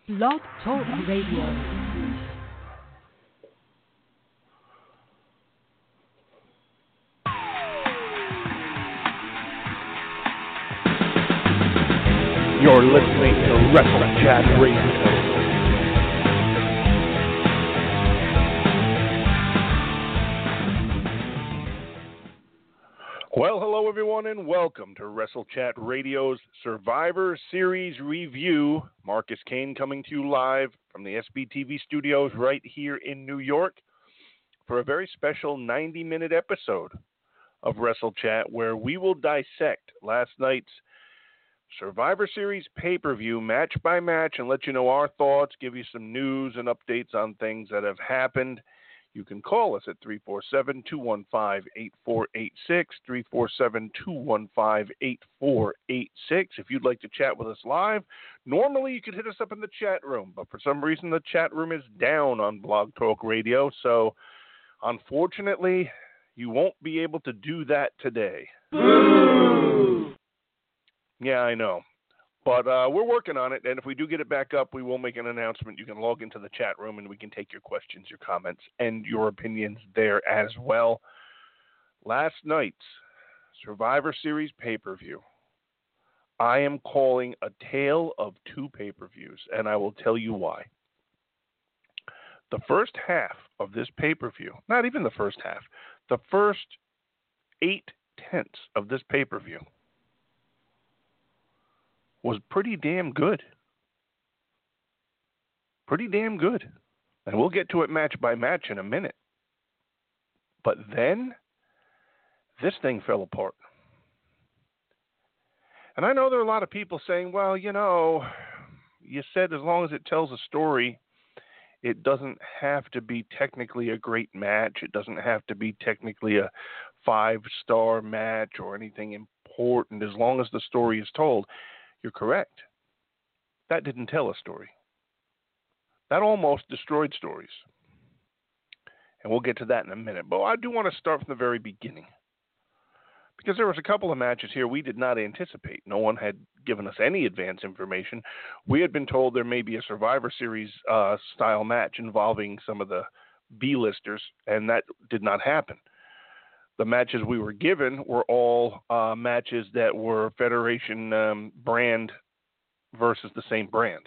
Blog Talk Radio. You're listening to Wrestle Chat Radio. Well, hello everyone, and welcome to Wrestle Chat Radio's Survivor Series review. Marcus Kane coming to you live from the SBTV studios right here in New York for a very special 90-minute episode of Wrestle Chat, where we will dissect last night's Survivor Series pay-per-view match by match and let you know our thoughts, give you some news and updates on things that have happened. You can call us at 347-215-8486, 347-215-8486 if you'd like to chat with us live. Normally you could hit us up in the chat room, but for some reason the chat room is down on Blog Talk Radio, so unfortunately you won't be able to do that today. Yeah, I know. But we're working on it, and if we do get it back up, we will make an announcement. You can log into the chat room, and we can take your questions, your comments, and your opinions there as well. Last night's Survivor Series pay-per-view, I am calling a tale of two pay-per-views, and I will tell you why. The first half of this pay-per-view, not even the first half, the first 8/10 of this pay-per-view was pretty damn good. Pretty damn good. And we'll get to it match by match in a minute. But then, this thing fell apart. And I know there are a lot of people saying, well, you know, you said as long as it tells a story, it doesn't have to be technically a great match. It doesn't have to be technically a 5-star match or anything important as long as the story is told. You're correct. That didn't tell a story. That almost destroyed stories. And we'll get to that in a minute. But I do want to start from the very beginning. Because there was a couple of matches here we did not anticipate. No one had given us any advance information. We had been told there may be a Survivor Series style match involving some of the B-listers, and that did not happen. The matches we were given were all matches that were Federation brand versus the same brand.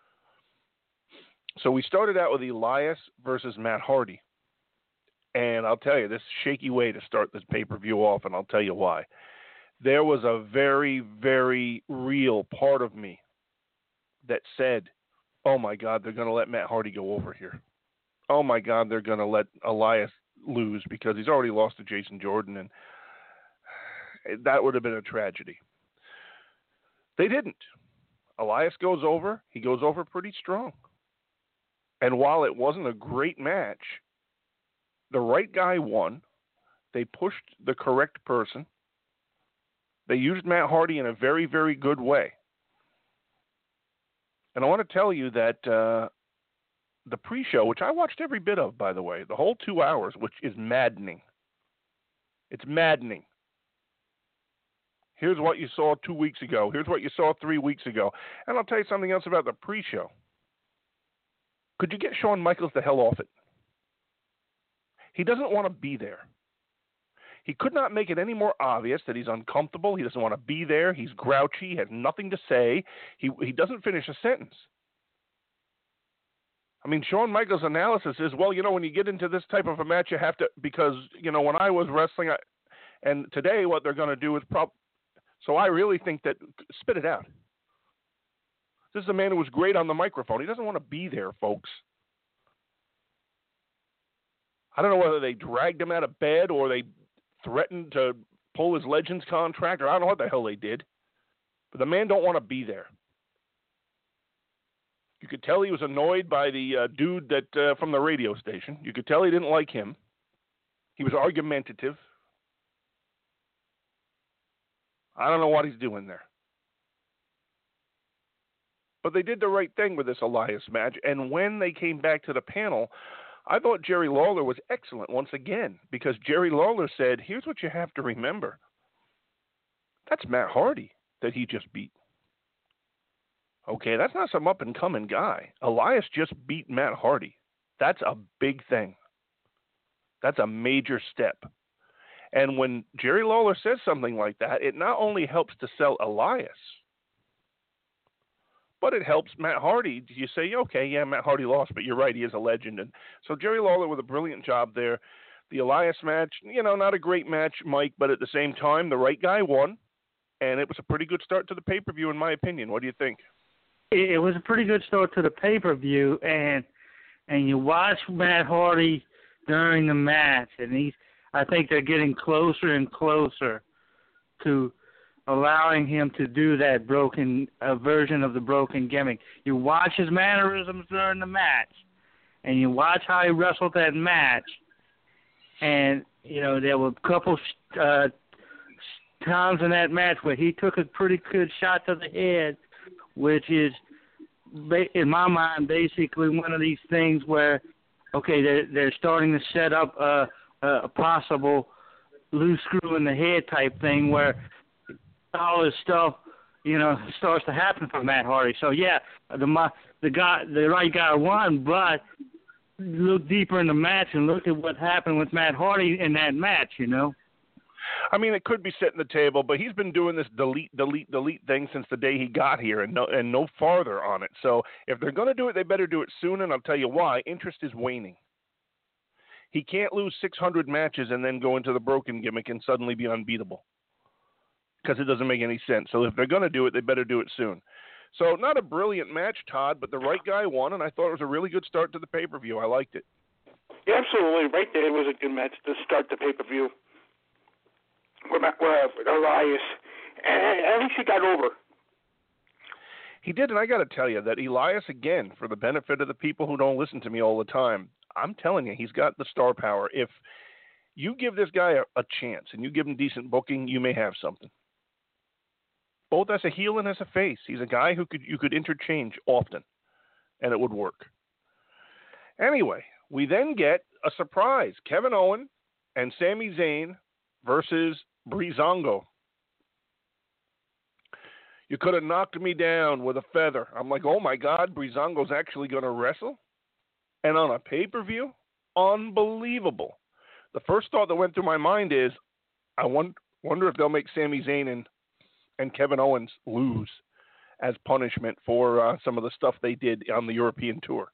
So we started out with Elias versus Matt Hardy. And I'll tell you, this shaky way to start this pay-per-view off, and I'll tell you why. There was a very, very real part of me that said, oh my God, they're going to let Matt Hardy go over here. Oh my God, they're going to let Elias lose because he's already lost to Jason Jordan, and that would have been a tragedy. They didn't. Elias goes over. He goes over pretty strong. And while it wasn't a great match, the right guy won. They pushed the correct person. They used Matt Hardy in a very, very good way. And I want to tell you that the pre-show, which I watched every bit of, by the way, the whole 2 hours, which is maddening. It's maddening. Here's what you saw 2 weeks ago. Here's what you saw 3 weeks ago. And I'll tell you something else about the pre-show. Could you get Shawn Michaels the hell off it? He doesn't want to be there. He could not make it any more obvious that he's uncomfortable. He doesn't want to be there. He's grouchy. He has nothing to say. He doesn't finish a sentence. I mean, Shawn Michaels' analysis is, well, you know, when you get into this type of a match, you have to, because, you know, when I was wrestling, and today what they're going to do is so I really think that, spit it out. This is a man who was great on the microphone. He doesn't want to be there, folks. I don't know whether they dragged him out of bed or they threatened to pull his Legends contract, or I don't know what the hell they did. But the man don't want to be there. You could tell he was annoyed by the dude that from the radio station. You could tell he didn't like him. He was argumentative. I don't know what he's doing there. But they did the right thing with this Elias match. And when they came back to the panel, I thought Jerry Lawler was excellent once again, because Jerry Lawler said, here's what you have to remember. That's Matt Hardy that he just beat. Okay, that's not some up-and-coming guy. Elias just beat Matt Hardy. That's a big thing. That's a major step. And when Jerry Lawler says something like that, it not only helps to sell Elias, but it helps Matt Hardy. You say, okay, yeah, Matt Hardy lost, but you're right, he is a legend. And so Jerry Lawler with a brilliant job there. The Elias match, not a great match, Mike, but at the same time, the right guy won, and it was a pretty good start to the pay-per-view, in my opinion. What do you think? It was a pretty good start to the pay-per-view, and you watch Matt Hardy during the match, and I think they're getting closer and closer to allowing him to do that version of the broken gimmick. You watch his mannerisms during the match, and you watch how he wrestled that match, and, there were a couple times in that match where he took a pretty good shot to the head, which is, in my mind, basically one of these things where, okay, they're starting to set up a possible loose screw in the head type thing where all this stuff, starts to happen for Matt Hardy. So yeah, the right guy won, but look deeper in the match and look at what happened with Matt Hardy in that match. I mean, it could be setting the table, but he's been doing this delete thing since the day he got here, and no farther on it. So if they're going to do it, they better do it soon, and I'll tell you why. Interest is waning. He can't lose 600 matches and then go into the broken gimmick and suddenly be unbeatable, because it doesn't make any sense. So if they're going to do it, they better do it soon. So not a brilliant match, Todd, but the right guy won, and I thought it was a really good start to the pay-per-view. I liked it. Yeah, absolutely. Right there, it was a good match to start the pay-per-view. Where Elias, and at least he got over. He did, and I got to tell you that Elias, again, for the benefit of the people who don't listen to me all the time, I'm telling you, he's got the star power. If you give this guy a chance and you give him decent booking, you may have something. Both as a heel and as a face. He's a guy who you could interchange often, and it would work. Anyway, we then get a surprise. Kevin Owens and Sami Zayn versus Breezango. You could have knocked me down with a feather. I'm like, oh my God, Breezango's actually going to wrestle? And on a pay-per-view? Unbelievable. The first thought that went through my mind is, I wonder if they'll make Sami Zayn and Kevin Owens lose as punishment for some of the stuff they did on the European tour.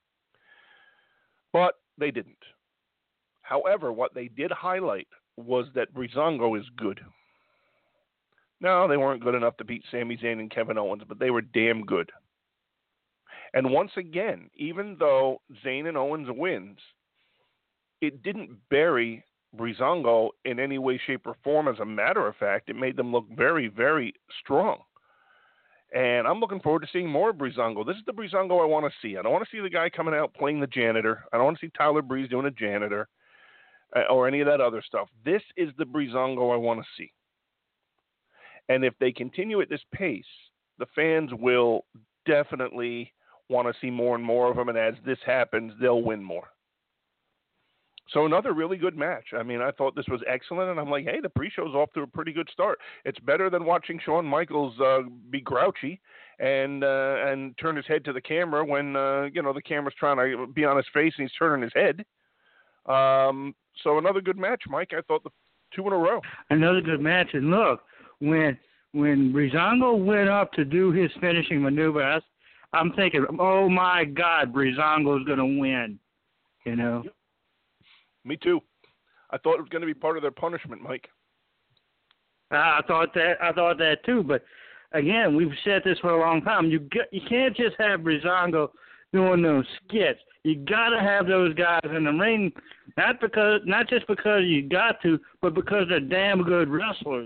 But they didn't. However, what they did highlight was that Breezango is good. No, they weren't good enough to beat Sami Zayn and Kevin Owens, but they were damn good. And once again, even though Zayn and Owens wins, it didn't bury Breezango in any way, shape, or form. As a matter of fact, it made them look very, very strong. And I'm looking forward to seeing more of Breezango. This is the Breezango I want to see. I don't want to see the guy coming out playing the janitor. I don't want to see Tyler Breeze doing a janitor or any of that other stuff. This is the Breezango I want to see. And if they continue at this pace, the fans will definitely want to see more and more of him. And as this happens, they'll win more. So another really good match. I mean, I thought this was excellent, and I'm like, hey, the pre-show's off to a pretty good start. It's better than watching Shawn Michaels be grouchy and turn his head to the camera when the camera's trying to be on his face and he's turning his head. So another good match, Mike. I thought the two in a row. Another good match, and look, when Breezango went up to do his finishing maneuver, I'm thinking, oh my God, Breezango's going to win. Yep. Me too. I thought it was going to be part of their punishment, Mike. I thought that too. But again, we've said this for a long time. You can't just have Breezango doing those skits. You got to have those guys in the ring, not just because you got to, but because they're damn good wrestlers.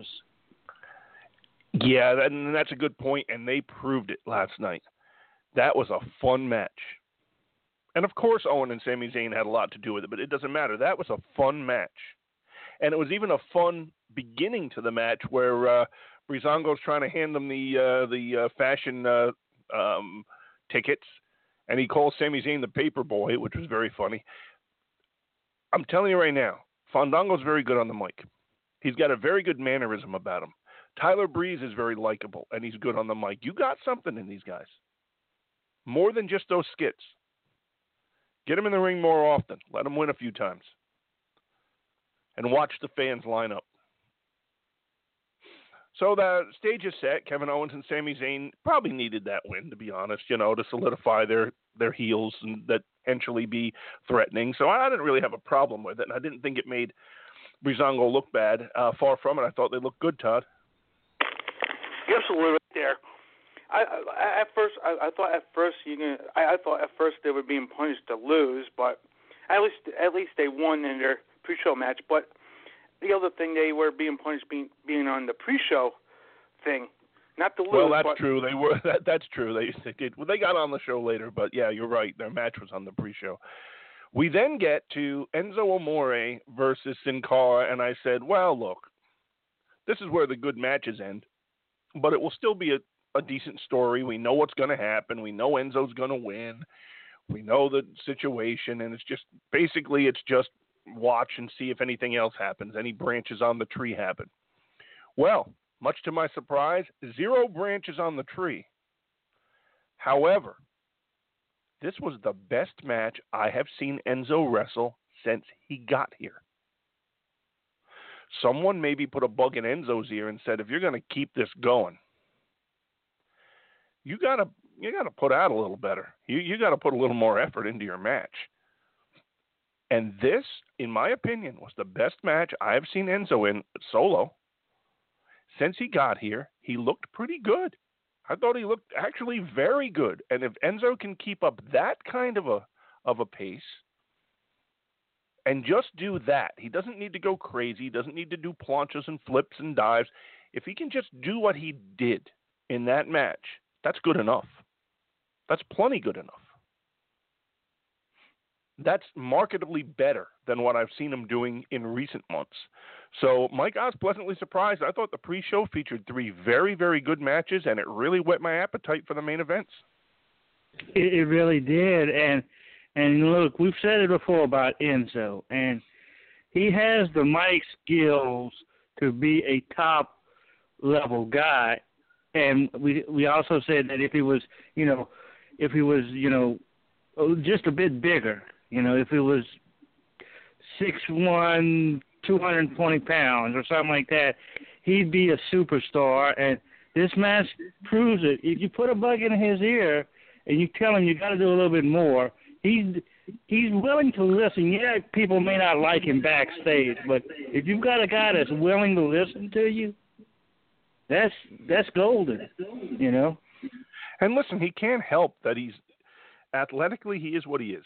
Yeah, and that's a good point, and they proved it last night. That was a fun match. And, of course, Owen and Sami Zayn had a lot to do with it, but it doesn't matter. That was a fun match. And it was even a fun beginning to the match where Breezango's trying to hand them the fashion tickets, and he calls Sami Zayn the paper boy, which was very funny. I'm telling you right now, Fandango's very good on the mic. He's got a very good mannerism about him. Tyler Breeze is very likable, and he's good on the mic. You got something in these guys. More than just those skits. Get him in the ring more often. Let him win a few times. And watch the fans line up. So the stage is set. Kevin Owens and Sami Zayn probably needed that win, to be honest, to solidify their heels and that potentially be threatening. So I didn't really have a problem with it, and I didn't think it made Breezango look bad. Far from it. I thought they looked good, Todd. You're absolutely right there. I thought at first they were being punished to lose, but at least they won in their pre-show match. But the other thing, they were being punished being on the pre-show thing, not to lose. Well, that's true. They were. That's true. They did. Well, they got on the show later, but yeah, you're right. Their match was on the pre-show. We then get to Enzo Amore versus Sin Cara, and I said, well, look, this is where the good matches end, but it will still be a decent story. We know what's going to happen. We know Enzo's going to win. We know the situation, and it's just watch and see if anything else happens. Any branches on the tree happen. Well, much to my surprise, 0 branches on the tree. However, this was the best match I have seen Enzo wrestle since he got here. Someone maybe put a bug in Enzo's ear and said, if you're going to keep this going, you got to put out a little better. You got to put a little more effort into your match. And this, in my opinion, was the best match I have seen Enzo in solo. Since he got here, he looked pretty good. I thought he looked actually very good. And if Enzo can keep up that kind of a pace and just do that, he doesn't need to go crazy. He doesn't need to do planches and flips and dives. If he can just do what he did in that match, that's good enough. That's plenty good enough. That's marketably better than what I've seen him doing in recent months. So Mike, I was pleasantly surprised. I thought the pre-show featured 3 very, very good matches, and it really whet my appetite for the main events. It really did. And look, we've said it before about Enzo, and he has the mic skills to be a top-level guy. And we also said that if he was just a bit bigger, if it was 6'1", 220 pounds or something like that, he'd be a superstar. And this match proves it. If you put a bug in his ear and you tell him you got to do a little bit more, he's willing to listen. Yeah, people may not like him backstage, but if you've got a guy that's willing to listen to you, that's golden, And listen, he can't help that he's athletically, he is what he is.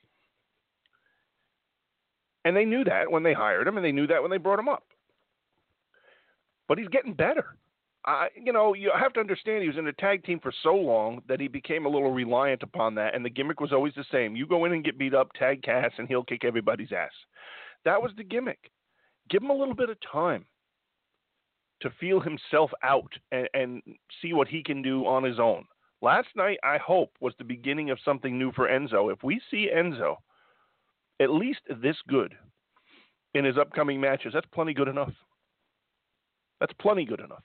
And they knew that when they hired him, and they knew that when they brought him up. But he's getting better. You have to understand he was in a tag team for so long that he became a little reliant upon that, and the gimmick was always the same. You go in and get beat up, tag Cass, and he'll kick everybody's ass. That was the gimmick. Give him a little bit of time to feel himself out and see what he can do on his own. Last night, I hope, was the beginning of something new for Enzo. If we see Enzo at least this good in his upcoming matches, that's plenty good enough. That's plenty good enough.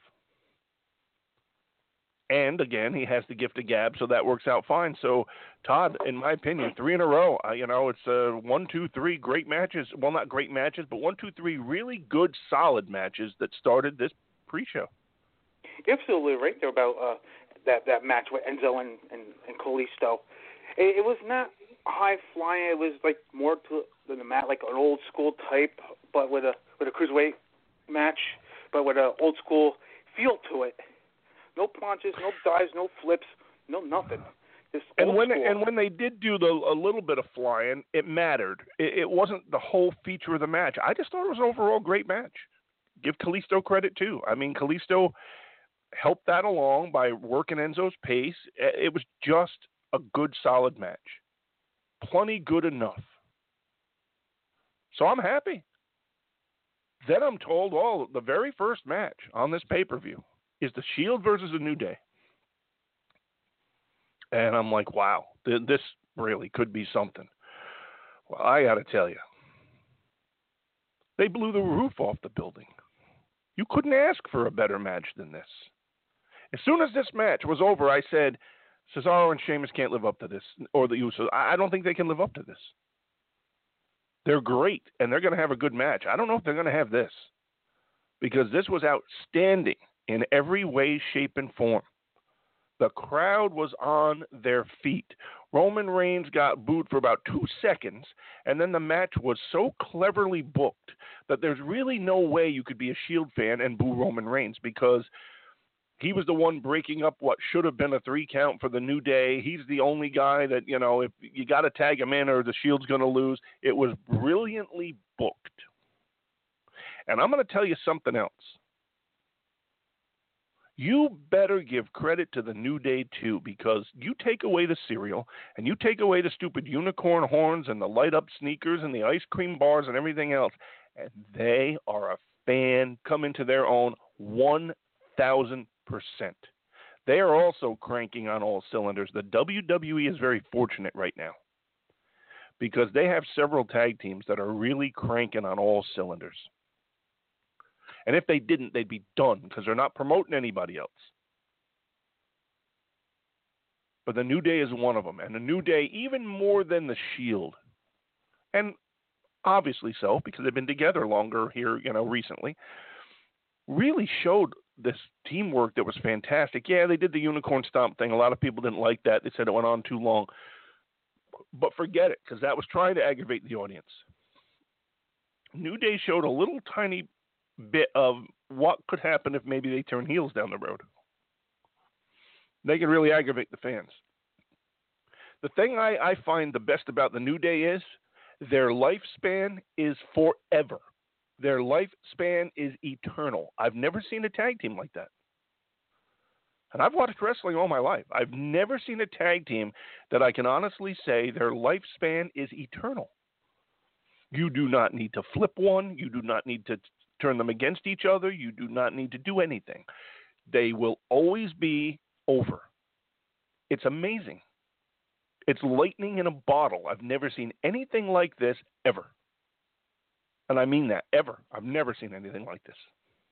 And, again, he has the gift of gab, so that works out fine. So, Todd, in my opinion, 3 in a row. It's 1, 2, 3 great matches. Well, not great matches, but 1, 2, 3 really good, solid matches that started this pre-show. You're absolutely right there about that match with Enzo and Kalisto. It was not high flying. It was like more to the mat, like an old school type, but with a cruiserweight match, but with an old school feel to it. No punches, no dives, no flips, no nothing. And when they did do a little bit of flying, it mattered. It wasn't the whole feature of the match. I just thought it was an overall great match. Give Kalisto credit too. I mean, Kalisto helped that along by working Enzo's pace. It was just a good, solid match. Plenty good enough. So I'm happy. Then I'm told, the very first match on this pay-per-view is the Shield versus the New Day. And I'm like, wow, this really could be something. Well, I got to tell you, they blew the roof off the building. You couldn't ask for a better match than this. As soon as this match was over, I said, Cesaro and Sheamus can't live up to this, or the Usos. I don't think they can live up to this. They're great, and they're going to have a good match. I don't know if they're going to have this, because this was outstanding in every way, shape, and form. The crowd was on their feet. Roman Reigns got booed for about 2 seconds, and then the match was so cleverly booked that there's really no way you could be a Shield fan and boo Roman Reigns, because he was the one breaking up what should have been a 3 count for the New Day. He's the only guy that, if you got to tag him in or the Shield's going to lose. It was brilliantly booked. And I'm going to tell you something else. You better give credit to the New Day, too, because you take away the cereal and you take away the stupid unicorn horns and the light-up sneakers and the ice cream bars and everything else, and they are a fan coming to their own 1,000%. They are also cranking on all cylinders. The WWE is very fortunate right now because they have several tag teams that are really cranking on all cylinders. And if they didn't, they'd be done because they're not promoting anybody else. But the New Day is one of them. And the New Day, even more than the Shield, and obviously so because they've been together longer here, recently, really showed this teamwork that was fantastic. Yeah, they did the unicorn stomp thing. A lot of people didn't like that. They said it went on too long. But forget it, because that was trying to aggravate the audience. New Day showed a little tiny bit of what could happen if maybe they turn heels down the road. They can really aggravate the fans. The thing I find the best about the New Day is their lifespan is forever. Their lifespan is eternal. I've never seen a tag team like that. And I've watched wrestling all my life. I've never seen a tag team that I can honestly say their lifespan is eternal. You do not need to flip one. You do not need to turn them against each other. You do not need to do anything. They will always be over. It's amazing. It's lightning in a bottle. I've never seen anything like this ever. And I mean that, ever. I've never seen anything like this.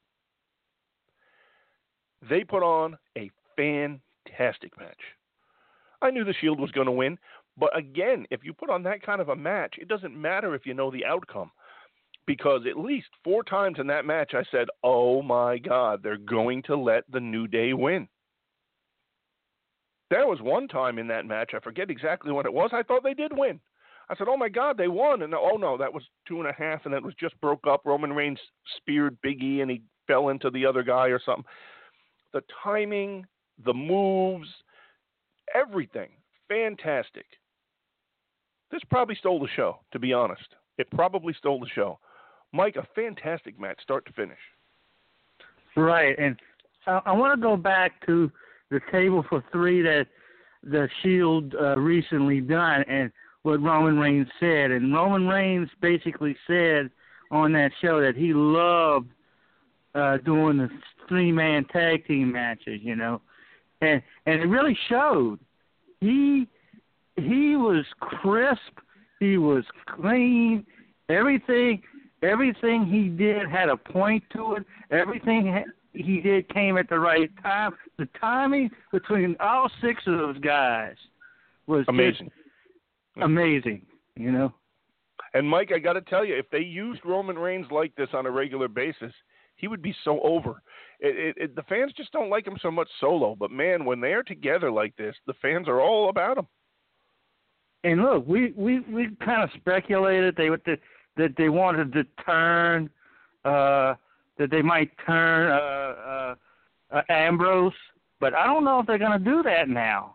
They put on a fantastic match. I knew the Shield was going to win, but again, if you put on that kind of a match, it doesn't matter if you know the outcome. Because at least 4 times in that match I said, oh my God, they're going to let the New Day win. There was one time in that match, I forget exactly what it was, I thought they did win. I said, oh, my God, they won. And, oh, no, that was 2.5, and it was just broke up. Roman Reigns speared Big E, and he fell into the other guy or something. The timing, the moves, everything, fantastic. This probably stole the show, to be honest. It probably stole the show. Mike, a fantastic match, start to finish. Right, and I want to go back to the table for 3 that the Shield recently done, and what Roman Reigns said. And Roman Reigns basically said on that show that he loved doing the 3-man tag team matches, and it really showed. He was crisp, he was clean, everything he did had a point to it. Everything he did came at the right time. The timing between all 6 of those guys was amazing. Amazing, And Mike, I got to tell you, if they used Roman Reigns like this on a regular basis, he would be so over. The fans just don't like him so much solo. But, man, when they're together like this, the fans are all about him. And, look, we kind of speculated that they wanted to turn, that they might turn Ambrose. But I don't know if they're going to do that now.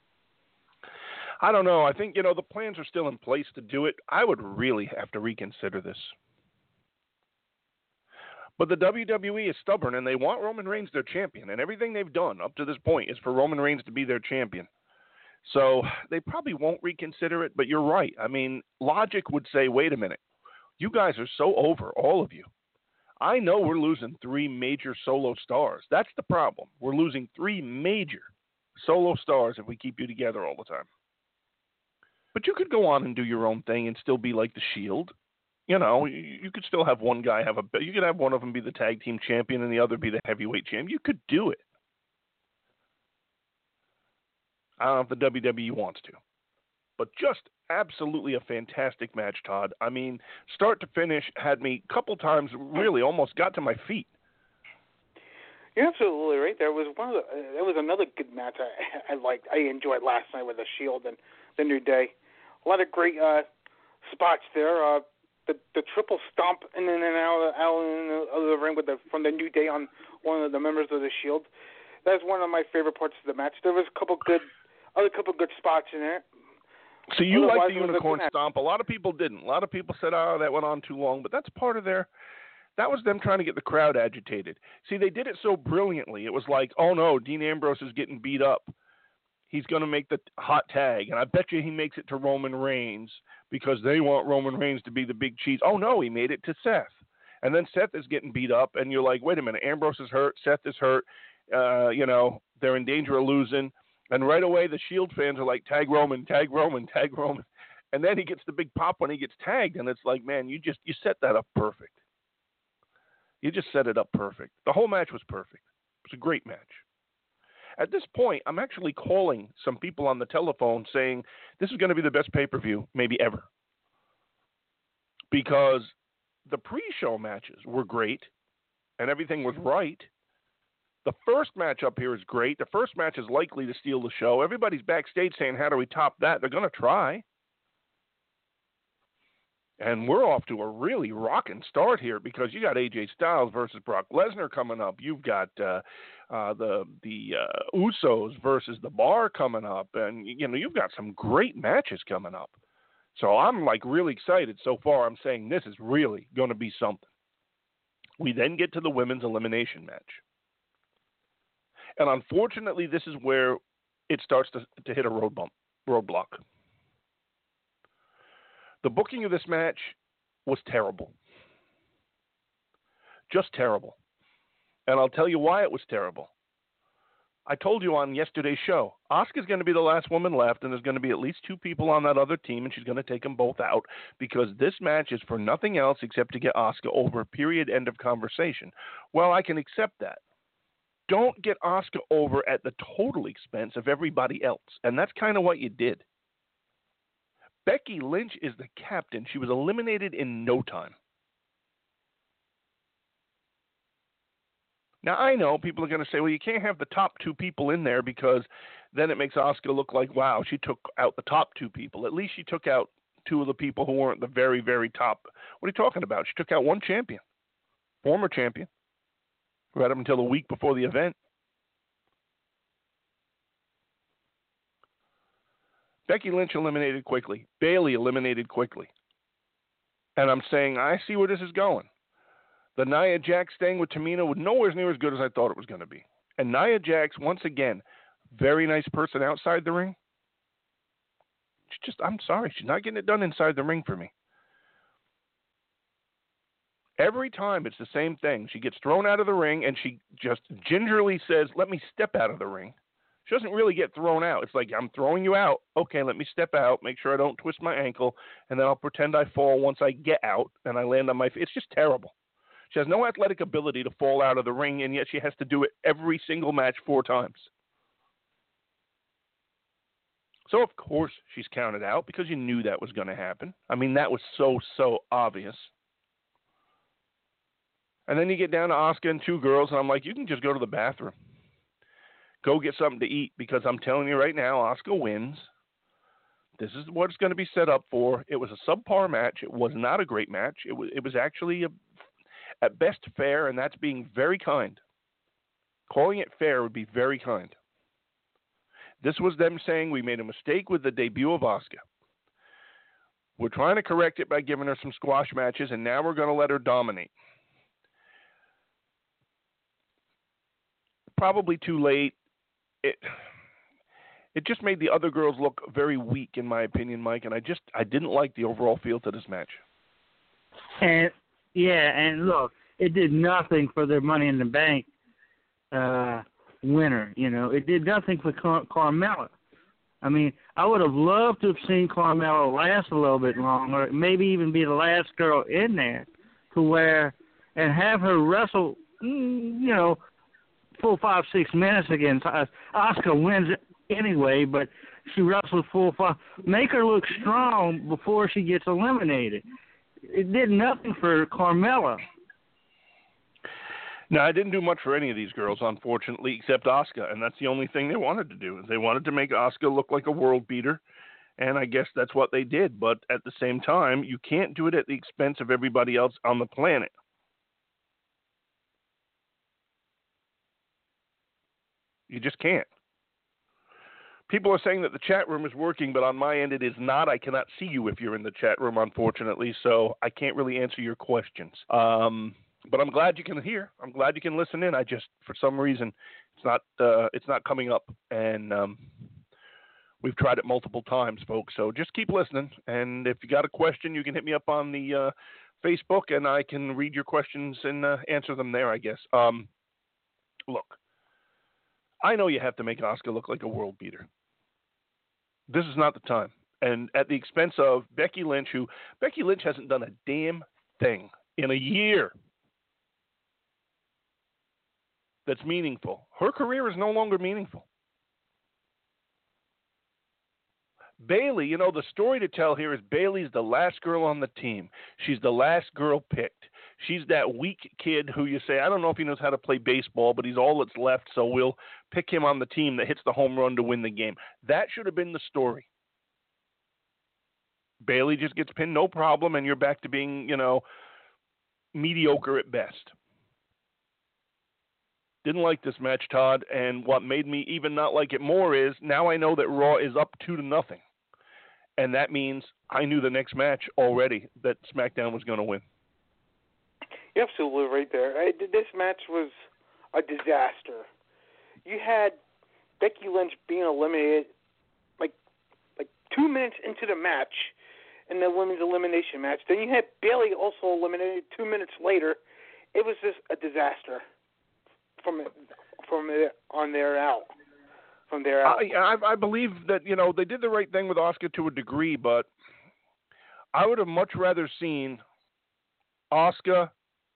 I don't know. I think, the plans are still in place to do it. I would really have to reconsider this. But the WWE is stubborn, and they want Roman Reigns their champion, and everything they've done up to this point is for Roman Reigns to be their champion. So they probably won't reconsider it, but you're right. I mean, logic would say, wait a minute. You guys are so over, all of you. I know we're losing 3 major solo stars. That's the problem. We're losing 3 major solo stars if we keep you together all the time. But you could go on and do your own thing and still be like the Shield. You know, you could still have one guy you could have one of them be the tag team champion and the other be the heavyweight champion. You could do it. I don't know if the WWE wants to. But just absolutely a fantastic match, Todd. I mean, start to finish, had me a couple times really almost got to my feet. You're absolutely right. There was another good match I liked. I enjoyed last night with the Shield and the New Day. A lot of great spots there. The triple stomp in and out of the ring from the New Day on one of the members of the Shield. That's one of my favorite parts of the match. There was a couple good spots in there. So you like the unicorn stomp. A lot of people didn't. A lot of people said, oh, that went on too long. But that's part of that was them trying to get the crowd agitated. See, they did it so brilliantly. It was like, oh, no, Dean Ambrose is getting beat up. He's going to make the hot tag. And I bet you he makes it to Roman Reigns because they want Roman Reigns to be the big cheese. Oh, no, he made it to Seth. And then Seth is getting beat up. And you're like, wait a minute, Ambrose is hurt. Seth is hurt. They're in danger of losing. And right away, the Shield fans are like, tag Roman, tag Roman, tag Roman. And then he gets the big pop when he gets tagged. And it's like, man, you set that up perfect. You just set it up perfect. The whole match was perfect. It was a great match. At this point, I'm actually calling some people on the telephone saying this is going to be the best pay-per-view maybe ever. Because the pre-show matches were great and everything was right. The first match up here is great. The first match is likely to steal the show. Everybody's backstage saying, how do we top that? They're going to try. And we're off to a really rocking start here because you got AJ Styles versus Brock Lesnar coming up. You've got the Usos versus the Bar coming up. And, you've got some great matches coming up. So I'm, really excited. So far, I'm saying this is really going to be something. We then get to the women's elimination match. And unfortunately, this is where it starts to hit a roadblock. The booking of this match was terrible. Just terrible. And I'll tell you why it was terrible. I told you on yesterday's show, Asuka's going to be the last woman left, and there's going to be at least 2 people on that other team, and she's going to take them both out because this match is for nothing else except to get Asuka over, period, end of conversation. Well, I can accept that. Don't get Asuka over at the total expense of everybody else, and that's kind of what you did. Becky Lynch is the captain. She was eliminated in no time. Now, I know people are going to say, well, you can't have the top 2 people in there because then it makes Asuka look like, wow, she took out the top 2 people. At least she took out 2 of the people who weren't the very, very top. What are you talking about? She took out one champion, former champion, who had him until the week before the event. Becky Lynch eliminated quickly. Bayley eliminated quickly. And I'm saying, I see where this is going. The Nia Jax thing with Tamina was nowhere near as good as I thought it was going to be. And Nia Jax, once again, very nice person outside the ring. I'm sorry, she's not getting it done inside the ring for me. Every time it's the same thing. She gets thrown out of the ring and she just gingerly says, let me step out of the ring. She doesn't really get thrown out. It's like, I'm throwing you out. Okay, let me step out, make sure I don't twist my ankle, and then I'll pretend I fall once I get out and I land on my feet. It's just terrible. She has no athletic ability to fall out of the ring, and yet she has to do it every single match 4 times. So, of course, she's counted out because you knew that was going to happen. I mean, that was so obvious. And then you get down to Asuka and 2 girls, and I'm like, you can just go to the bathroom. Go get something to eat, because I'm telling you right now, Asuka wins. This is what it's going to be set up for. It was a subpar match. It was not a great match. It was actually, at best, fair, and that's being very kind. Calling it fair would be very kind. This was them saying we made a mistake with the debut of Asuka. We're trying to correct it by giving her some squash matches, and now we're going to let her dominate. Probably too late. It just made the other girls look very weak, in my opinion, Mike, and I didn't like the overall feel to this match. And look, it did nothing for their Money in the Bank winner. It did nothing for Carmella. I mean, I would have loved to have seen Carmella last a little bit longer, maybe even be the last girl in there to where, and have her wrestle, full 5-6 minutes against Asuka wins anyway, but she wrestled full 5. Make her look strong before she gets eliminated. It did nothing for Carmella. No, I didn't do much for any of these girls, unfortunately, except Asuka, and that's the only thing they wanted to do. They wanted to make Asuka look like a world beater, and I guess that's what they did. But at the same time, you can't do it at the expense of everybody else on the planet. You just can't. People are saying that the chat room is working, but on my end it is not. I cannot see you if you're in the chat room, unfortunately, so I can't really answer your questions. But I'm glad you can hear. I'm glad you can listen in. I just, for some reason, it's not coming up, and we've tried it multiple times, folks. So just keep listening, and if you got a question, you can hit me up on the Facebook, and I can read your questions and answer them there, I guess. Look, I know you have to make Asuka look like a world beater. This is not the time, and at the expense of Becky Lynch, who Becky Lynch hasn't done a damn thing in a year that's meaningful. Her career is no longer meaningful. Bayley, the story to tell here is Bayley's the last girl on the team. She's the last girl picked. She's that weak kid who you say, I don't know if he knows how to play baseball, but he's all that's left, so we'll pick him on the team that hits the home run to win the game. That should have been the story. Bayley just gets pinned, no problem, and you're back to being, mediocre at best. Didn't like this match, Todd, and what made me even not like it more is now I know that Raw is up 2-0. And that means I knew the next match already that SmackDown was going to win. You're absolutely right there. This match was a disaster. You had Becky Lynch being eliminated like 2 minutes into the match in the women's elimination match. Then you had Bayley also eliminated 2 minutes later. It was just a disaster from there out. I believe that, they did the right thing with Asuka to a degree, but I would have much rather seen Asuka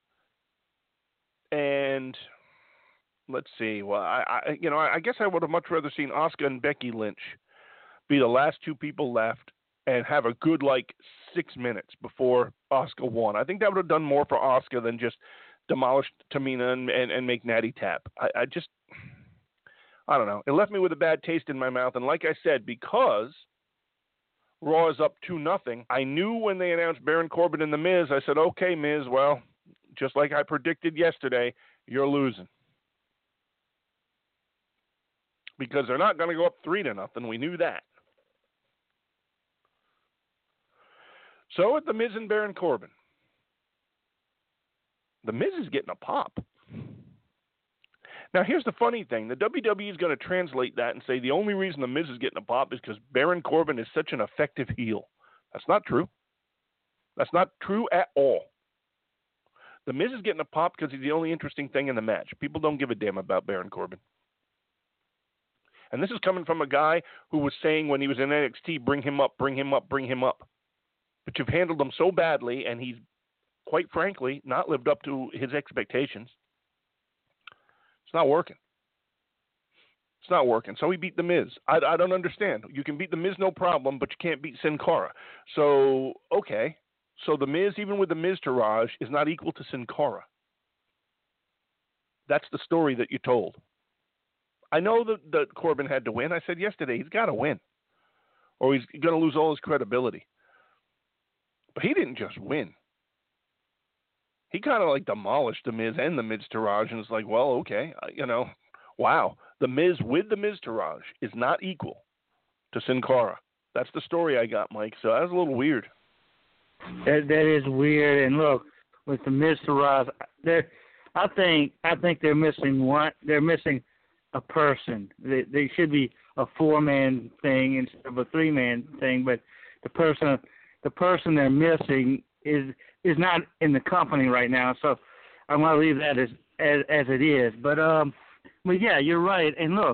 and let's see. Well, I guess I would have much rather seen Asuka and Becky Lynch be the last two people left and have a good 6 minutes before Asuka won. I think that would have done more for Asuka than just demolish Tamina and make Natty tap. I don't know. It left me with a bad taste in my mouth. And like I said, because Raw is up 2-0, I knew when they announced Baron Corbin and The Miz, I said, okay, Miz, well, just like I predicted yesterday, you're losing. Because they're not going to go up 3-0. We knew that. So at The Miz and Baron Corbin, The Miz is getting a pop. Now, here's the funny thing. The WWE is going to translate that and say the only reason The Miz is getting a pop is because Baron Corbin is such an effective heel. That's not true. That's not true at all. The Miz is getting a pop because he's the only interesting thing in the match. People don't give a damn about Baron Corbin. And this is coming from a guy who was saying when he was in NXT, bring him up, bring him up, bring him up. But you've handled him so badly, and he's, quite frankly, not lived up to his expectations. It's not working. It's not working. So he beat The Miz. I don't understand. You can beat The Miz, no problem, but you can't beat Sin Cara. So, okay. So The Miz, even with the Miztourage, is not equal to Sin Cara. That's the story that you told. I know that Corbin had to win. I said yesterday, he's got to win, or he's going to lose all his credibility. But he didn't just win. He kind of demolished The Miz and the Miztourage, and it's like, well, okay, wow. The Miz with the Miztourage is not equal to Sin Cara. That's the story I got, Mike. So that was a little weird. That is weird. And look, with the Miztourage, I think they're missing one. They're missing a person. They should be a 4-man thing instead of a 3-man thing. But the person they're missing is not in the company right now, so I'm going to leave that as it is. But yeah, you're right. And look,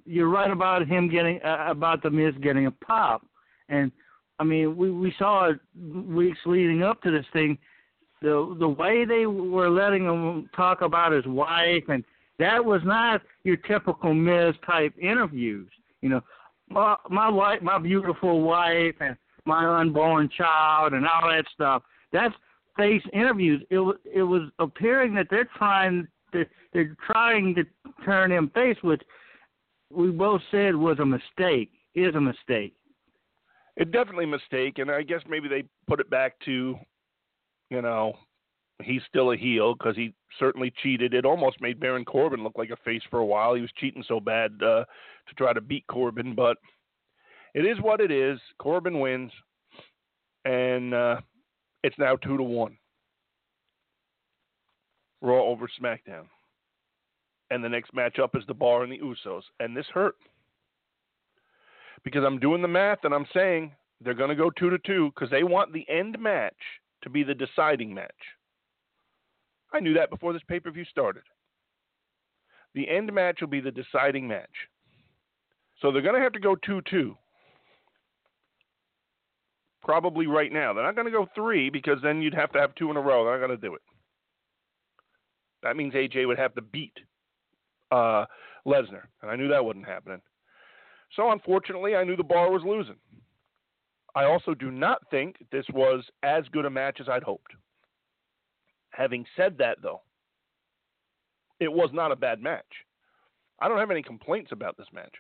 you're right about him getting about the Miz getting a pop, and I mean we saw it weeks leading up to this thing. The way they were letting him talk about his wife, and that was not your typical Miz type interviews. You know, my wife, my beautiful wife, and my unborn child, and all that stuff. That's face interviews. It was appearing that they're trying to turn him face, which we both said was a mistake. Is a mistake. It's definitely a mistake, and I guess maybe they put it back to, you know, he's still a heel because he certainly cheated. It almost made Baron Corbin look like a face for a while. He was cheating so bad to try to beat Corbin, but it is what it is. Corbin wins, and it's now 2-1. Raw over SmackDown. And the next matchup is the Bar and the Usos. And this hurt. Because I'm doing the math and I'm saying they're going to go 2-2 because they want the end match to be the deciding match. I knew that before this pay-per-view started. The end match will be the deciding match. So they're going to have to go 2-2. Probably right now. They're not going to go 3 because then you'd have to have 2 in a row. They're not going to do it. That means AJ would have to beat Lesnar, and I knew that wasn't happening. So, unfortunately, I knew the Bar was losing. I also do not think this was as good a match as I'd hoped. Having said that, though, it was not a bad match. I don't have any complaints about this match.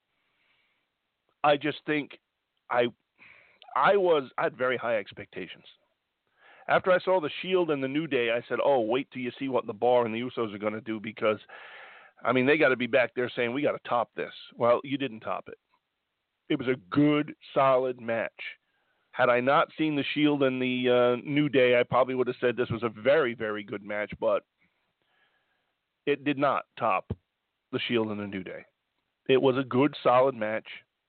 I just think I had very high expectations. After I saw the Shield and the New Day, I said, oh, wait till you see what the Bar and the Usos are going to do because, I mean, they got to be back there saying, we got to top this. Well, you didn't top it. It was a good, solid match. Had I not seen the Shield and the New Day, I probably would have said this was a very, very good match, but it did not top the Shield and the New Day. It was a good, solid match.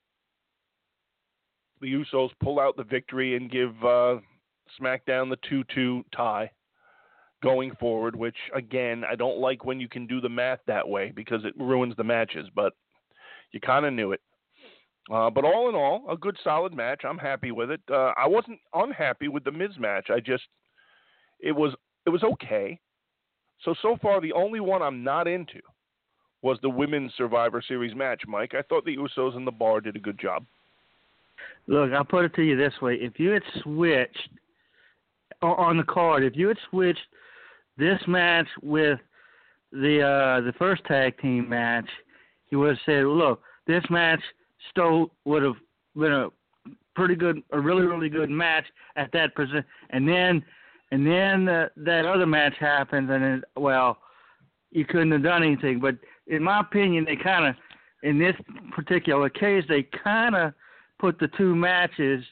The Usos pull out the victory and give SmackDown the 2-2 tie going forward, which, again, I don't like when you can do the math that way because it ruins the matches, but you kind of knew it. But all in all, a good, solid match. I'm happy with it. I wasn't unhappy with the Miz match. It was okay. So far, the only one I'm not into was the Women's Survivor Series match, Mike. I thought the Usos and the Bar did a good job. Look, I'll put it to you this way. If you had switched on the card, if you had switched this match with the first tag team match, you would have said, look, this match still would have been a pretty good, a really, really good match at that position. And then that other match happens, and you couldn't have done anything. But in my opinion, they kind of, in this particular case, they kind of put the two matches,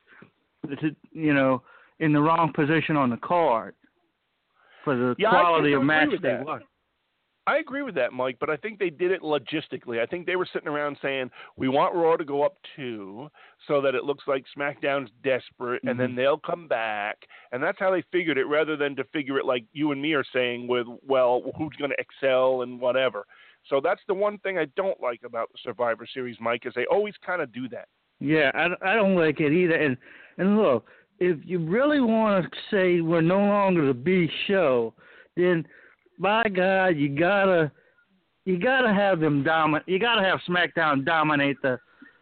in the wrong position on the card for the quality of match they want. I agree with that, Mike, but I think they did it logistically. I think they were sitting around saying, we want Raw to go up 2 so that it looks like SmackDown's desperate, and then they'll come back. And that's how they figured it, rather than to figure it like you and me are saying with, well, who's going to excel and whatever. So that's the one thing I don't like about the Survivor Series, Mike, is they always kind of do that. Yeah, I don't like it either. And look, if you really want to say we're no longer the B show, then by God, you gotta have them dominate. You gotta have SmackDown dominate the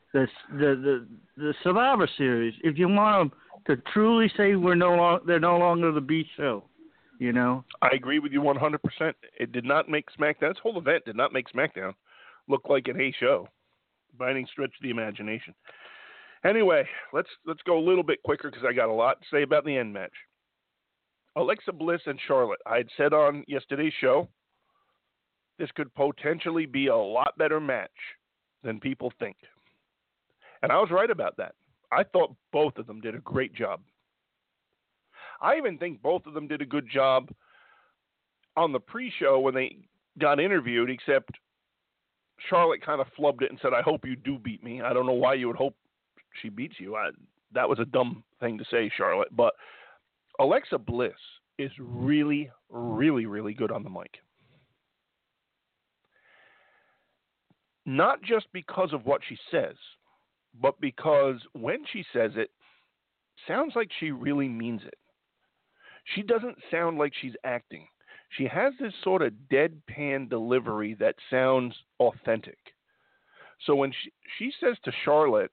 Survivor Series if you want them to truly say they're no longer the B show. I agree with you 100%. It did not make SmackDown. This whole event did not make SmackDown look like an A show by any stretch of the imagination. Anyway, let's go a little bit quicker because I got a lot to say about the end match. Alexa Bliss and Charlotte. I had said on yesterday's show, this could potentially be a lot better match than people think. And I was right about that. I thought both of them did a great job. I even think both of them did a good job on the pre-show when they got interviewed, except Charlotte kind of flubbed it and said, I hope you do beat me. I don't know why you would hope she beats you. That was a dumb thing to say, Charlotte. But Alexa Bliss is really, really, really good on the mic. not just because of what she says, but because when she says it, sounds like she really means it. She doesn't sound like she's acting. She has this sort of deadpan delivery that sounds authentic. So when she says to Charlotte,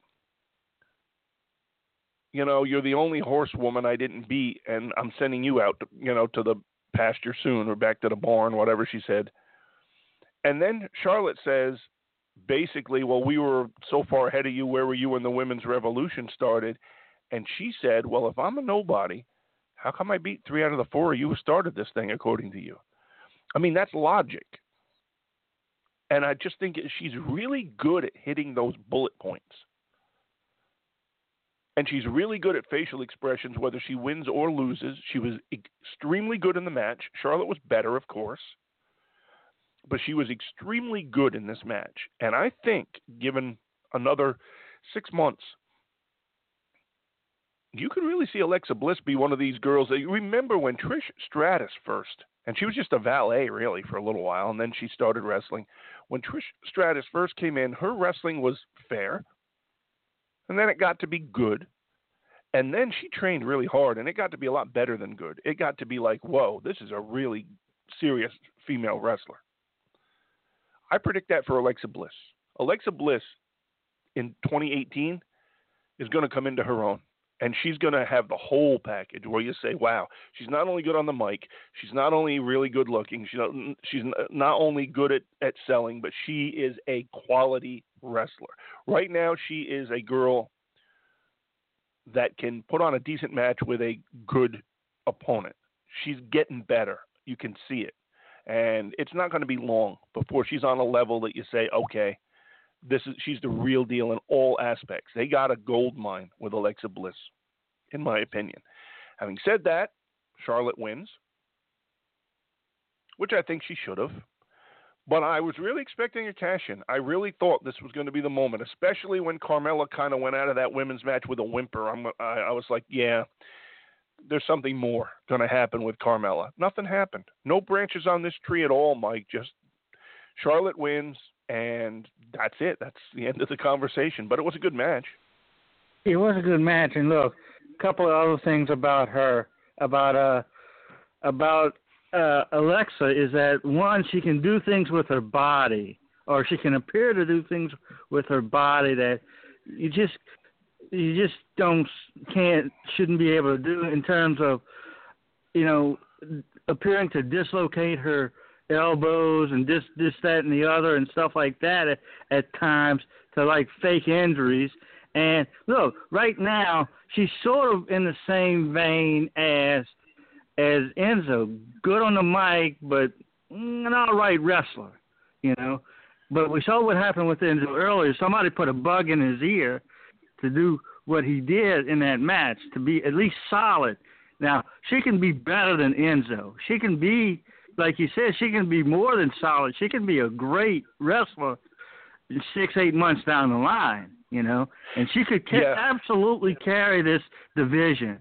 you're the only horsewoman I didn't beat, and I'm sending you out, to the pasture soon or back to the barn, whatever she said. And then Charlotte says, basically, well, we were so far ahead of you. Where were you when the women's revolution started? And she said, well, if I'm a nobody, how come I beat 3 out of the 4 of you who started this thing, according to you? I mean, that's logic. And I just think she's really good at hitting those bullet points. And she's really good at facial expressions, whether she wins or loses. She was extremely good in the match. Charlotte was better, of course. But she was extremely good in this match. And I think, given another 6 months, you could really see Alexa Bliss be one of these girls. That you remember when Trish Stratus first, and she was just a valet, really, for a little while, and then she started wrestling. When Trish Stratus first came in, her wrestling was fair. And then it got to be good. And then she trained really hard, and it got to be a lot better than good. It got to be like, whoa, this is a really serious female wrestler. I predict that for Alexa Bliss. Alexa Bliss in 2018 is going to come into her own, and she's going to have the whole package where you say, wow, she's not only good on the mic, she's not only really good looking, she's not only good at selling, but she is a quality wrestler. Right now, she is a girl that can put on a decent match with a good opponent. She's getting better. You can see it. And it's not going to be long before she's on a level that you say, okay, she's the real deal in all aspects. They got a gold mine with Alexa Bliss, in my opinion. Having said that, Charlotte wins, which I think she should have. But I was really expecting a cash-in. I really thought this was going to be the moment, especially when Carmella kind of went out of that women's match with a whimper. I was like, yeah, there's something more going to happen with Carmella. Nothing happened. No branches on this tree at all, Mike. Just Charlotte wins, and that's it. That's the end of the conversation. But it was a good match. It was a good match. And look, a couple of other things about her, about Alexa, is that, one, she can do things with her body, or she can appear to do things with her body that you just shouldn't be able to do, in terms of, appearing to dislocate her elbows and this, that, and the other and stuff like that at times, to like fake injuries. And look, right now she's sort of in the same vein as Enzo, good on the mic, but an all right wrestler, But we saw what happened with Enzo earlier. Somebody put a bug in his ear to do what he did in that match, to be at least solid. Now, she can be better than Enzo. She can be, like you said, she can be more than solid. She can be a great wrestler 6-8 months down the line, And she could absolutely carry this division.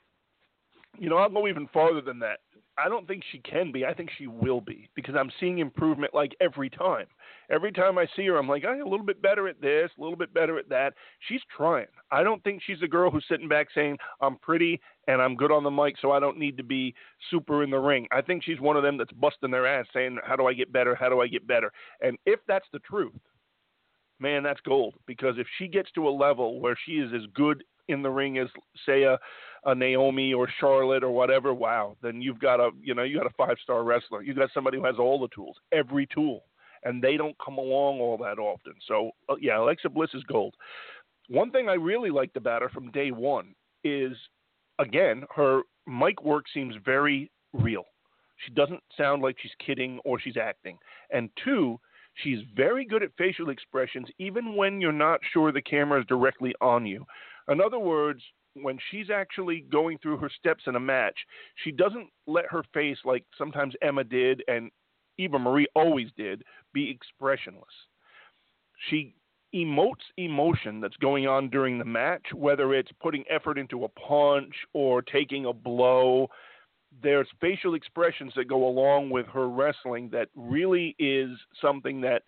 I'll go even farther than that. I don't think she can be. I think she will be, because I'm seeing improvement like every time. Every time I see her, I'm like, a little bit better at this, a little bit better at that. She's trying. I don't think she's a girl who's sitting back saying, I'm pretty and I'm good on the mic, so I don't need to be super in the ring. I think she's one of them that's busting their ass saying, how do I get better? How do I get better? And if that's the truth, man, that's gold. Because if she gets to a level where she is as good in the ring as, say, a Naomi or Charlotte or whatever, wow, then you've got a 5-star wrestler. You've got somebody who has all the tools, every tool, and they don't come along all that often. So, Alexa Bliss is gold. One thing I really liked about her from day one is, again, her mic work seems very real. She doesn't sound like she's kidding or she's acting. And two, she's very good at facial expressions, even when you're not sure the camera is directly on you. In other words, when she's actually going through her steps in a match, she doesn't let her face, like sometimes Emma did and Eva Marie always did, be expressionless. She emotes emotion that's going on during the match, whether it's putting effort into a punch or taking a blow. There's facial expressions that go along with her wrestling that really is something that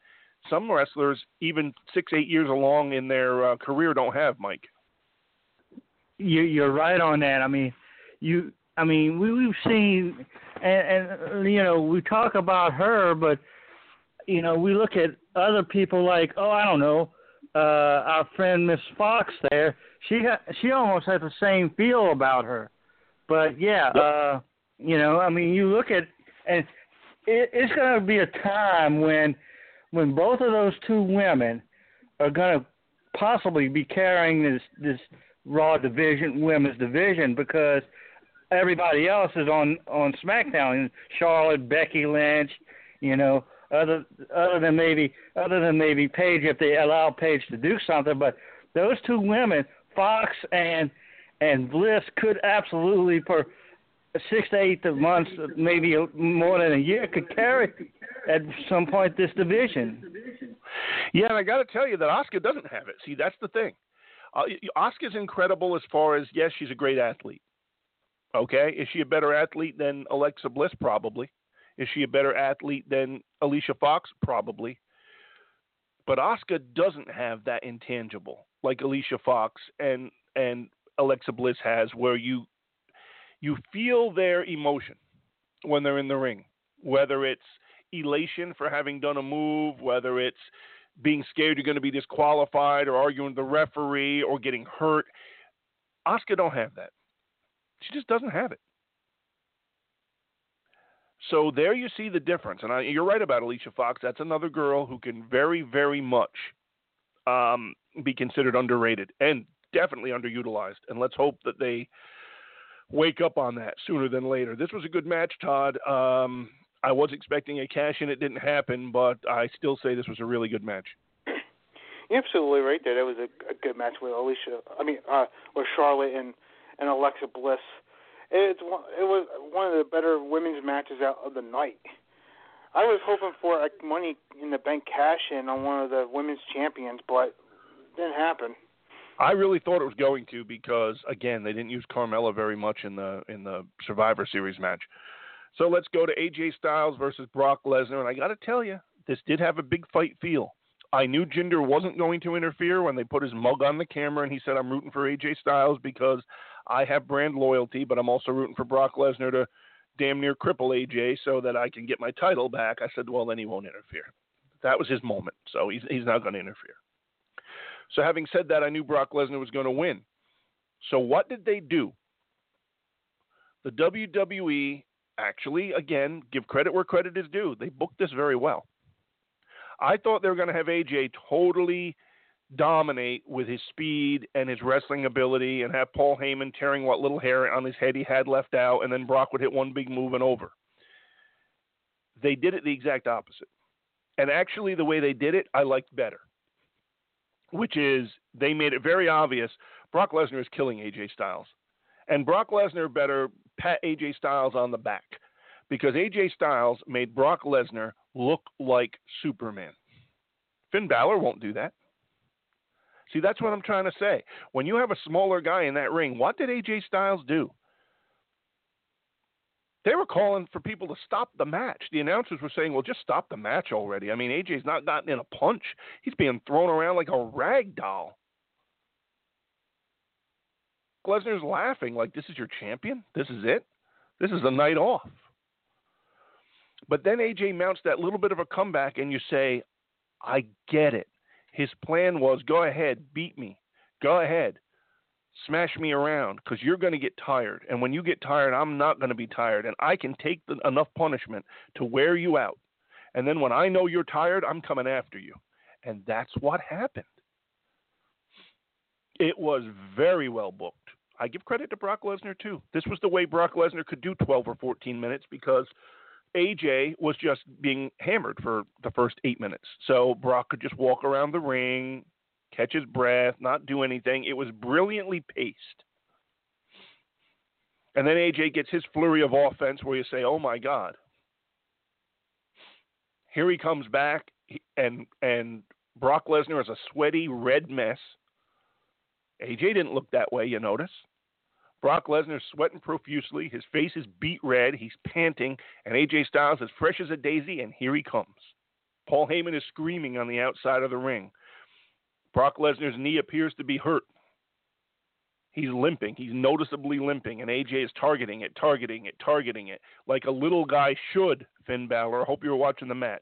some wrestlers, even 6-8 years along in their career, don't have, Mike. You're right on that. We've seen, and we talk about her, but we look at other people like, our friend Miss Fox there. She almost has the same feel about her. But yeah, you look at, and it's going to be a time when both of those two women are going to possibly be carrying this Raw division, women's division, because everybody else is on SmackDown. Charlotte, Becky Lynch, other than maybe Paige, if they allow Paige to do something. But those two women, Fox and Bliss, could absolutely, for 6 to 8 months, maybe more than a year, could carry at some point this division. Yeah, and I got to tell you that Asuka doesn't have it. See, that's the thing. Asuka's incredible as far as, yes, she's a great athlete. Okay, is she a better athlete than Alexa Bliss? Probably. Is she a better athlete than Alicia Fox? Probably. But Asuka doesn't have that intangible like Alicia Fox and Alexa Bliss has, where you feel their emotion when they're in the ring, whether it's elation for having done a move, whether it's being scared you're going to be disqualified or arguing with the referee or getting hurt. Asuka don't have that. She just doesn't have it. So there you see the difference. And you're right about Alicia Fox. That's another girl who can very, very much be considered underrated and definitely underutilized. And let's hope that they wake up on that sooner than later. This was a good match, Todd. I was expecting a cash-in. It didn't happen, but I still say this was a really good match. You're absolutely right there. That was a good match with with Charlotte and Alexa Bliss. It was one of the better women's matches out of the night. I was hoping for a Money in the Bank cash-in on one of the women's champions, but it didn't happen. I really thought it was going to because, again, they didn't use Carmella very much in the Survivor Series match. So let's go to AJ Styles versus Brock Lesnar. And I got to tell you, this did have a big fight feel. I knew Jinder wasn't going to interfere when they put his mug on the camera and he said, I'm rooting for AJ Styles because I have brand loyalty, but I'm also rooting for Brock Lesnar to damn near cripple AJ so that I can get my title back. I said, well, then he won't interfere. That was his moment, so he's not going to interfere. So having said that, I knew Brock Lesnar was going to win. So what did they do? The WWE actually, again, give credit where credit is due. They booked this very well. I thought they were going to have AJ totally dominate with his speed and his wrestling ability and have Paul Heyman tearing what little hair on his head he had left out, and then Brock would hit one big move and over. They did it the exact opposite. And actually, the way they did it, I liked better, which is they made it very obvious Brock Lesnar is killing AJ Styles. And Brock Lesnar better pat AJ Styles on the back because AJ Styles made Brock Lesnar look like Superman. Finn Balor won't do that. See, that's what I'm trying to say. When you have a smaller guy in that ring, what did AJ Styles do? They were calling for people to stop the match. The announcers were saying, well, just stop the match already. I mean, AJ's not gotten in a punch. He's being thrown around like a rag doll. Lesnar's laughing like, this is your champion? This is it? This is a night off. But then AJ mounts that little bit of a comeback and you say, I get it. His plan was, go ahead, beat me. Go ahead, smash me around because you're going to get tired. And when you get tired, I'm not going to be tired. And I can take enough punishment to wear you out. And then when I know you're tired, I'm coming after you. And that's what happened. It was very well booked. I give credit to Brock Lesnar, too. This was the way Brock Lesnar could do 12 or 14 minutes because AJ was just being hammered for the first 8 minutes. So Brock could just walk around the ring, catch his breath, not do anything. It was brilliantly paced. And then AJ gets his flurry of offense where you say, oh, my God. Here he comes back, and Brock Lesnar is a sweaty red mess. AJ didn't look that way, you notice. Brock Lesnar's sweating profusely. His face is beet red. He's panting. And AJ Styles is fresh as a daisy, and here he comes. Paul Heyman is screaming on the outside of the ring. Brock Lesnar's knee appears to be hurt. He's limping. He's noticeably limping, and AJ is targeting it, like a little guy should, Finn Balor. I hope you were watching the match.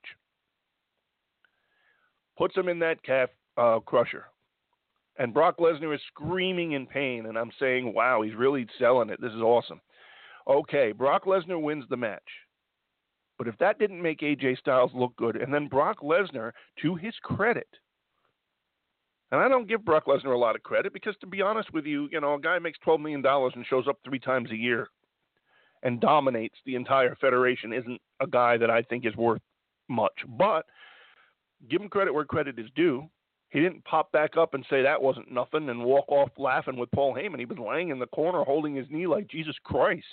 Puts him in that calf crusher. And Brock Lesnar is screaming in pain, and I'm saying, wow, he's really selling it. This is awesome. Okay, Brock Lesnar wins the match. But if that didn't make AJ Styles look good, and then Brock Lesnar, to his credit, and I don't give Brock Lesnar a lot of credit because, to be honest with you, a guy makes $12 million and shows up 3 times a year and dominates the entire federation isn't a guy that I think is worth much. But give him credit where credit is due. He didn't pop back up and say that wasn't nothing and walk off laughing with Paul Heyman. He was laying in the corner holding his knee like Jesus Christ.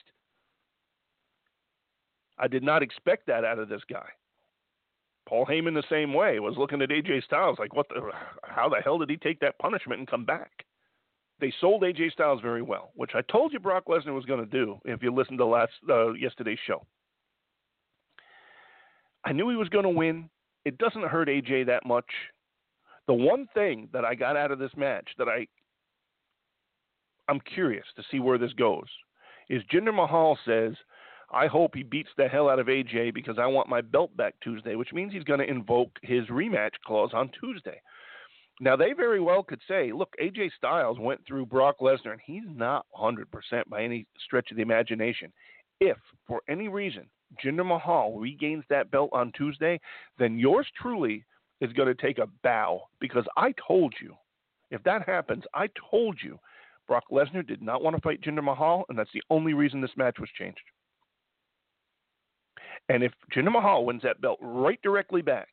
I did not expect that out of this guy. Paul Heyman the same way was looking at AJ Styles like, how the hell did he take that punishment and come back? They sold AJ Styles very well, which I told you Brock Lesnar was going to do if you listened to yesterday's show. I knew he was going to win. It doesn't hurt AJ that much. The one thing that I got out of this match that I'm curious to see where this goes is Jinder Mahal says, I hope he beats the hell out of AJ because I want my belt back Tuesday, which means he's going to invoke his rematch clause on Tuesday. Now, they very well could say, look, AJ Styles went through Brock Lesnar, and he's not 100% by any stretch of the imagination. If, for any reason, Jinder Mahal regains that belt on Tuesday, then yours truly is going to take a bow because I told you, if that happens, I told you Brock Lesnar did not want to fight Jinder Mahal, and that's the only reason this match was changed. And if Jinder Mahal wins that belt right directly back,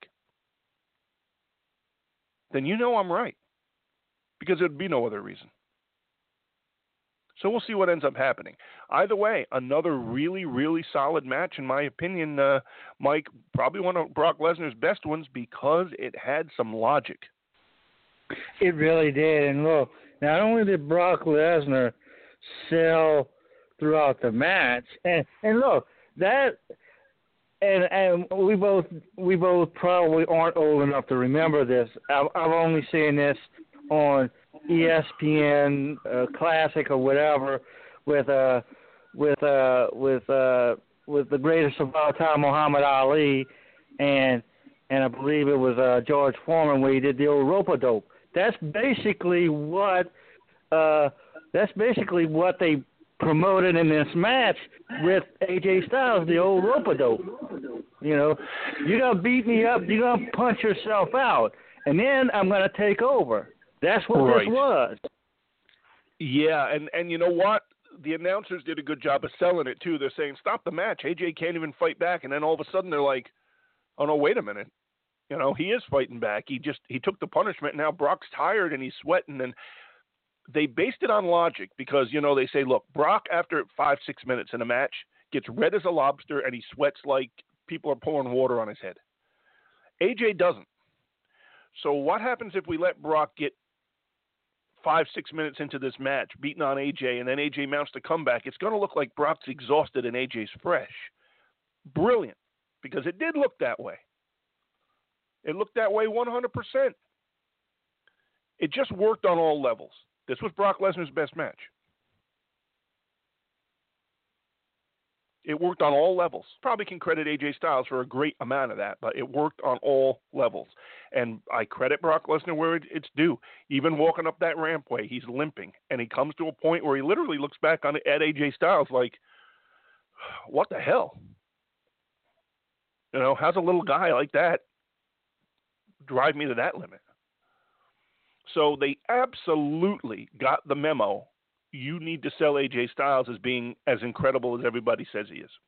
then I'm right. Because there'd be no other reason. So we'll see what ends up happening. Either way, another really, really solid match, in my opinion, Mike. Probably one of Brock Lesnar's best ones because it had some logic. It really did. And look, not only did Brock Lesnar sell throughout the match, and look, that... And we both probably aren't old enough to remember this. I've only seen this on ESPN Classic or whatever with the greatest of all time, Muhammad Ali, and I believe it was George Foreman where he did the old rope-a-dope. That's basically what they promoted in this match with AJ Styles, the old rope-a-dope. You're going to beat me up, you're going to punch yourself out, and then I'm going to take over. That's what this was. Yeah, and you know what? The announcers did a good job of selling it, too. They're saying, stop the match. AJ can't even fight back, and then all of a sudden they're like, oh, no, wait a minute. He is fighting back. He took the punishment, and now Brock's tired, and he's sweating, and they based it on logic because, they say, look, Brock, after 5-6 minutes in a match, gets red as a lobster and he sweats like people are pouring water on his head. AJ doesn't. So what happens if we let Brock get 5-6 minutes into this match, beating on AJ, and then AJ mounts the comeback? It's going to look like Brock's exhausted and AJ's fresh. Brilliant, because it did look that way. It looked that way 100%. It just worked on all levels. This was Brock Lesnar's best match. It worked on all levels. Probably can credit AJ Styles for a great amount of that, but it worked on all levels. And I credit Brock Lesnar where it's due. Even walking up that rampway, he's limping. And he comes to a point where he literally looks back at AJ Styles like, what the hell? How's a little guy like that drive me to that limit? So they absolutely got the memo. You need to sell AJ Styles as being as incredible as everybody says he is.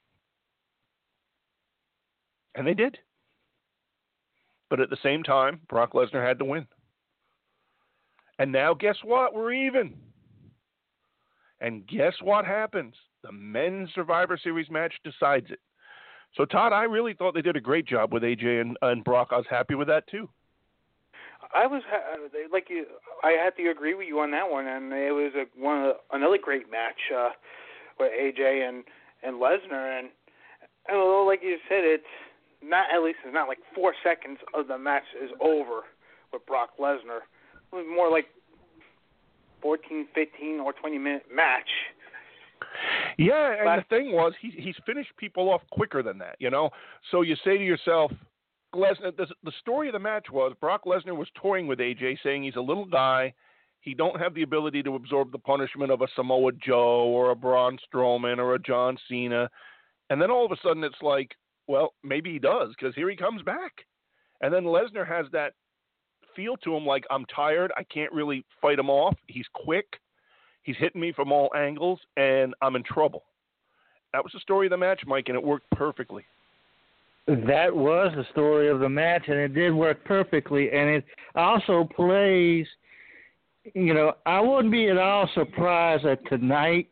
And they did. But at the same time, Brock Lesnar had to win. And now guess what? We're even. And guess what happens? The men's Survivor Series match decides it. So, Todd, I really thought they did a great job with AJ and Brock. I was happy with that, too. I was like you. I had to agree with you on that one, and it was another great match with AJ and Lesnar, and like you said, it's not like 4 seconds of the match is over with Brock Lesnar. It was more like 14, 15, or 20-minute match. Yeah, and the thing was, he's finished people off quicker than that, you know? So you say to yourself, Lesnar, the story of the match was Brock Lesnar was toying with AJ, saying he's a little guy. He don't have the ability to absorb the punishment of a Samoa Joe or a Braun Strowman or a John Cena. And then all of a sudden it's like, well, maybe he does, because here he comes back. And then Lesnar has that feel to him like, I'm tired. I can't really fight him off. He's quick. He's hitting me from all angles, and I'm in trouble. That was the story of the match, Mike, and it worked perfectly. That was the story of the match, and it did work perfectly. And it also plays, you know, I wouldn't be at all surprised that tonight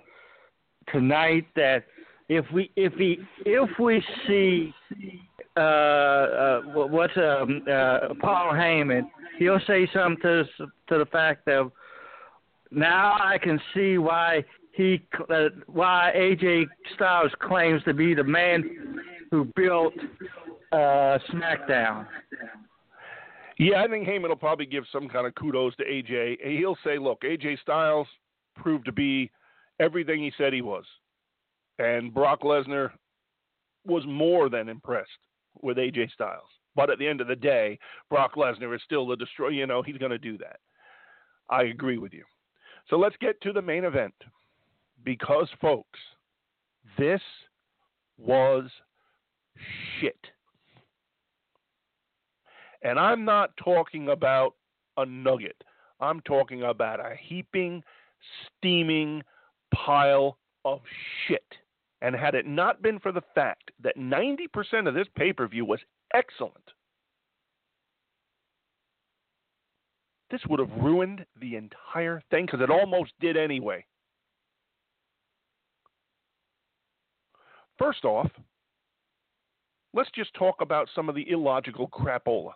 that if we see Paul Heyman, he'll say something to the fact of, now I can see why AJ Styles claims to be the man who built SmackDown. Yeah, I think Heyman will probably give some kind of kudos to AJ. He'll say, look, AJ Styles proved to be everything he said he was. And Brock Lesnar was more than impressed with AJ Styles. But at the end of the day, Brock Lesnar is still the destroyer. You know, he's going to do that. I agree with you. So let's get to the main event. Because, folks, this was shit. And I'm not talking about a nugget. I'm talking about a heaping, steaming pile of shit. And had it not been for the fact that 90% of this pay-per-view was excellent, this would have ruined the entire thing, because it almost did anyway. First off, let's just talk about some of the illogical crapola.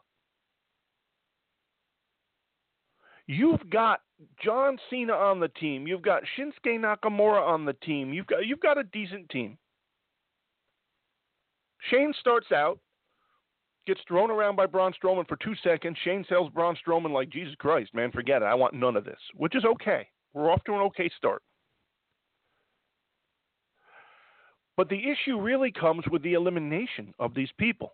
You've got John Cena on the team. You've got Shinsuke Nakamura on the team. You've got a decent team. Shane starts out, gets thrown around by Braun Strowman for 2 seconds. Shane tells Braun Strowman, like, Jesus Christ, man, forget it. I want none of this, which is okay. We're off to an okay start. But the issue really comes with the elimination of these people.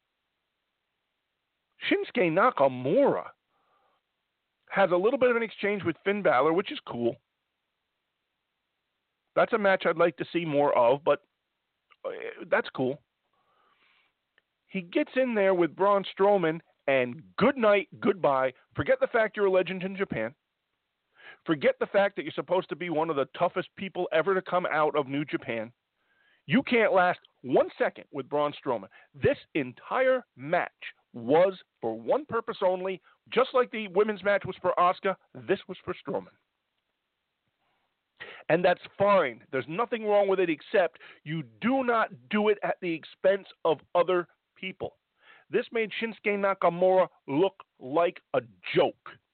Shinsuke Nakamura has a little bit of an exchange with Finn Balor, which is cool. That's a match I'd like to see more of, but that's cool. He gets in there with Braun Strowman, and good night, goodbye. Forget the fact you're a legend in Japan. Forget the fact that you're supposed to be one of the toughest people ever to come out of New Japan. You can't last 1 second with Braun Strowman. This entire match was for one purpose only. Just like the women's match was for Asuka, this was for Strowman. And that's fine. There's nothing wrong with it, except you do not do it at the expense of other people. This made Shinsuke Nakamura look like a joke.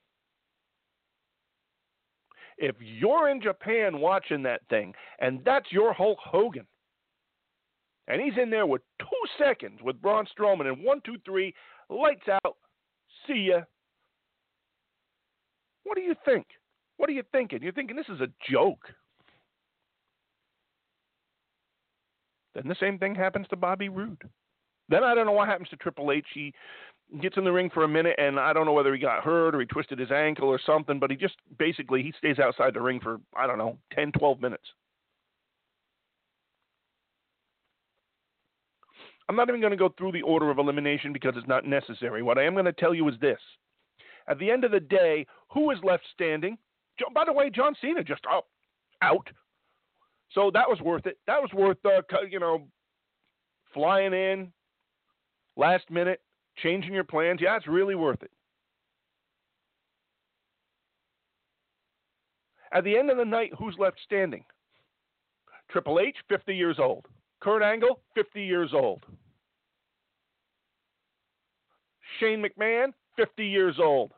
If you're in Japan watching that thing, and that's your Hulk Hogan, and he's in there with 2 seconds with Braun Strowman, and 1, 2, 3, lights out, see ya. What do you think? What are you thinking? You're thinking this is a joke. Then the same thing happens to Bobby Roode. Then I don't know what happens to Triple H. He gets in the ring for a minute, and I don't know whether he got hurt or he twisted his ankle or something, but he stays outside the ring for, 10, 12 minutes. I'm not even going to go through the order of elimination because it's not necessary. What I am going to tell you is this. At the end of the day, who is left standing? By the way, John Cena just out. So that was worth it. That was worth, flying in, last minute, changing your plans. Yeah, it's really worth it. At the end of the night, who's left standing? Triple H, 50 years old. Kurt Angle, 50 years old. Shane McMahon, 50 years old.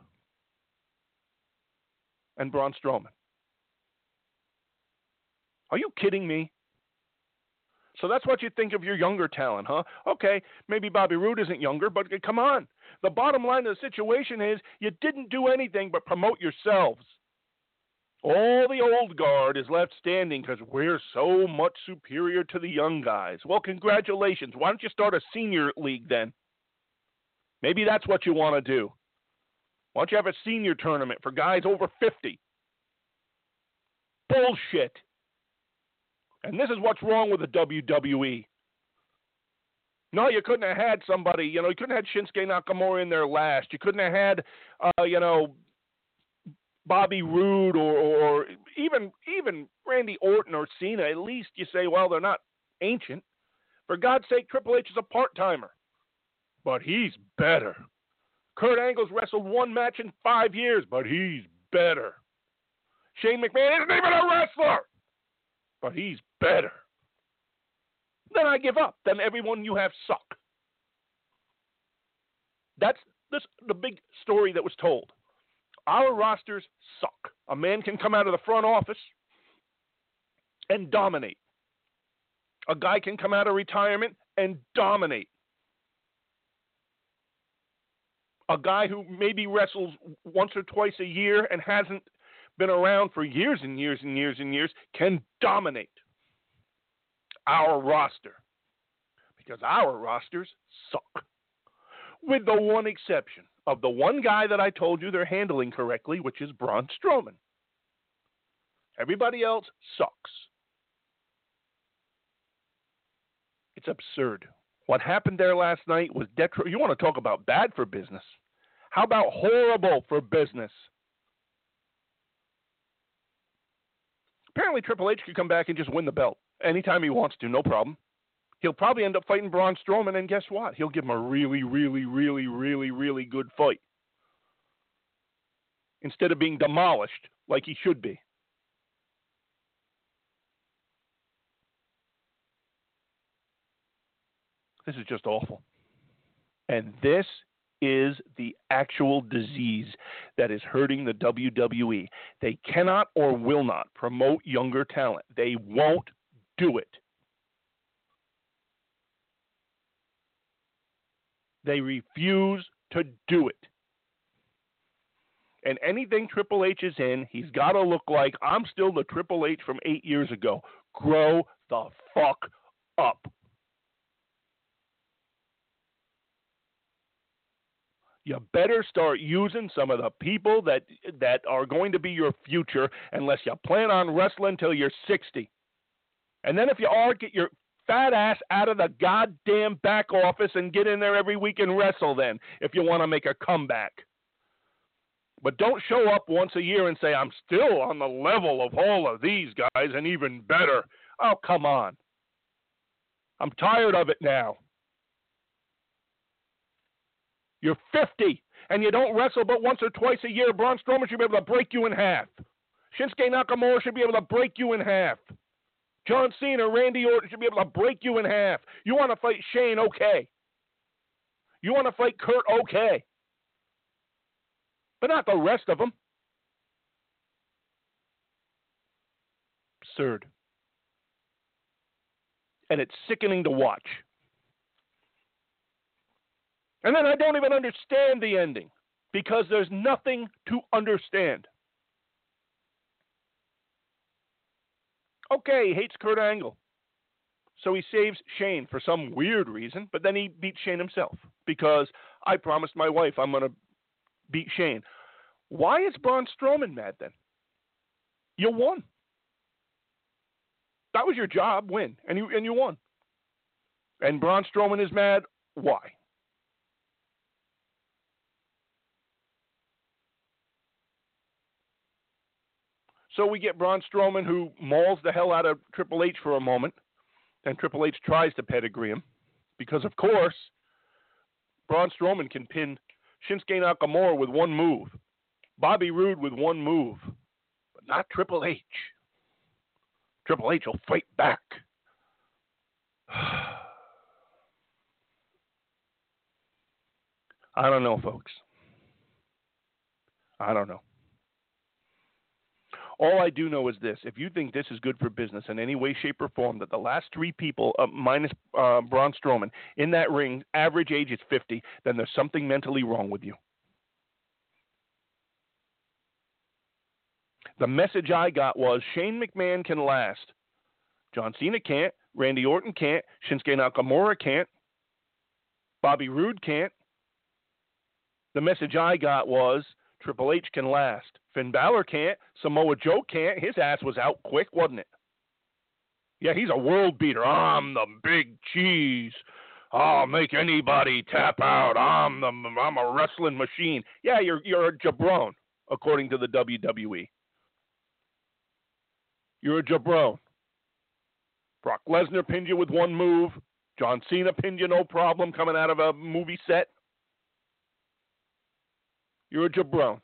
And Braun Strowman. Are you kidding me? So that's what you think of your younger talent, huh? Okay, maybe Bobby Roode isn't younger, but come on. The bottom line of the situation is you didn't do anything but promote yourselves. All the old guard is left standing because we're so much superior to the young guys. Well, congratulations. Why don't you start a senior league then? Maybe that's what you want to do. Why don't you have a senior tournament for guys over 50? Bullshit. And this is what's wrong with the WWE. No, you couldn't have had somebody, you couldn't have had Shinsuke Nakamura in there last. You couldn't have had, Bobby Roode or even Randy Orton or Cena. At least you say, well, they're not ancient. For God's sake, Triple H is a part-timer. But he's better. Kurt Angle's wrestled one match in 5 years, but he's better. Shane McMahon isn't even a wrestler, but he's better. Then I give up. Then everyone you have suck. That's the big story that was told. Our rosters suck. A man can come out of the front office and dominate. A guy can come out of retirement and dominate. A guy who maybe wrestles once or twice a year and hasn't been around for years and years and years and years can dominate our roster. Because our rosters suck. With the one exception of the one guy that I told you they're handling correctly, which is Braun Strowman. Everybody else sucks. It's absurd. What happened there last night was you want to talk about bad for business. How about horrible for business? Apparently Triple H could come back and just win the belt anytime he wants to, no problem. He'll probably end up fighting Braun Strowman, and guess what? He'll give him a really, really, really, really, really good fight. Instead of being demolished like he should be. This is just awful. And this is the actual disease that is hurting the WWE. They cannot or will not promote younger talent. They won't do it. They refuse to do it. And anything Triple H is in, he's got to look like, I'm still the Triple H from 8 years ago. Grow the fuck up. You better start using some of the people that are going to be your future unless you plan on wrestling till you're 60. And then if you are, get your fat ass out of the goddamn back office and get in there every week and wrestle then if you want to make a comeback. But don't show up once a year and say, I'm still on the level of all of these guys and even better. Oh, come on. I'm tired of it now. You're 50, and you don't wrestle but once or twice a year. Braun Strowman should be able to break you in half. Shinsuke Nakamura should be able to break you in half. John Cena, Randy Orton should be able to break you in half. You want to fight Shane, okay. You want to fight Kurt, okay. But not the rest of them. Absurd. And it's sickening to watch. And then I don't even understand the ending because there's nothing to understand. Okay, he hates Kurt Angle. So he saves Shane for some weird reason, but then he beats Shane himself because I promised my wife I'm going to beat Shane. Why is Braun Strowman mad then? You won. That was your job, win, and you won. And Braun Strowman is mad. Why? So we get Braun Strowman who mauls the hell out of Triple H for a moment. Then Triple H tries to pedigree him. Because, of course, Braun Strowman can pin Shinsuke Nakamura with one move. Bobby Roode with one move. But not Triple H. Triple H will fight back. I don't know, folks. I don't know. All I do know is this. If you think this is good for business in any way, shape, or form, that the last three people, minus Braun Strowman, in that ring, average age is 50, then there's something mentally wrong with you. The message I got was Shane McMahon can last. John Cena can't. Randy Orton can't. Shinsuke Nakamura can't. Bobby Roode can't. The message I got was Triple H can last. Finn Balor can't. Samoa Joe can't. His ass was out quick, wasn't it? Yeah, he's a world beater. I'm the big cheese. I'll make anybody tap out. I'm a wrestling machine. Yeah, you're a jabron, according to the WWE. You're a jabron. Brock Lesnar pinned you with one move. John Cena pinned you no problem coming out of a movie set. You're a jabron.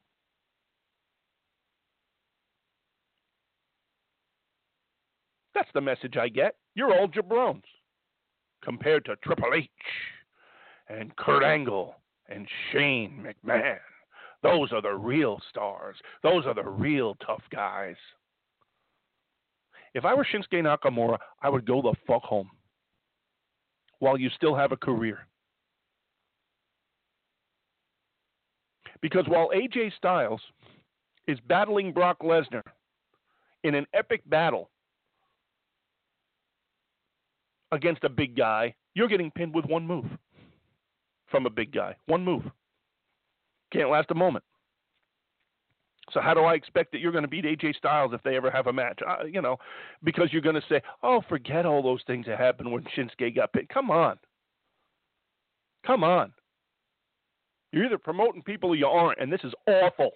That's the message I get. You're all jabrons compared to Triple H and Kurt Angle and Shane McMahon. Those are the real stars. Those are the real tough guys. If I were Shinsuke Nakamura, I would go the fuck home while you still have a career. Because while AJ Styles is battling Brock Lesnar in an epic battle against a big guy, you're getting pinned with one move from a big guy. One move. Can't last a moment. So how do I expect that you're going to beat AJ Styles if they ever have a match? Because you're going to say, oh, forget all those things that happened when Shinsuke got pinned. Come on. Come on. You're either promoting people or you aren't, and this is awful.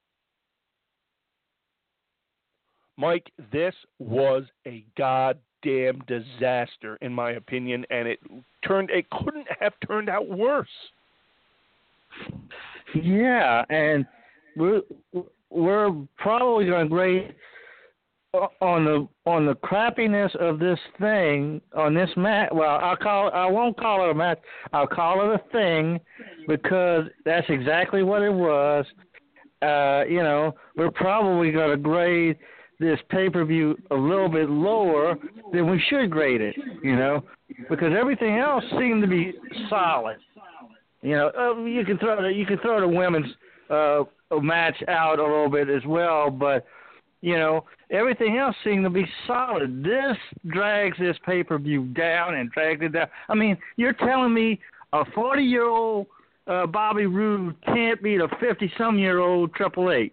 Mike, this was a goddamn disaster, in my opinion, and it couldn't have turned out worse. Yeah, and we're probably going to grade on the crappiness of this thing on this match. Well, I won't call it a match. I'll call it a thing because that's exactly what it was. We're probably going to grade this pay-per-view a little bit lower than we should grade it. Because everything else seemed to be solid. You can throw the women's match out a little bit as well, but everything else seemed to be solid. This drags this pay-per-view down and dragged it down. I mean, you're telling me a 40-year-old Bobby Roode can't beat a 50-some-year-old Triple H?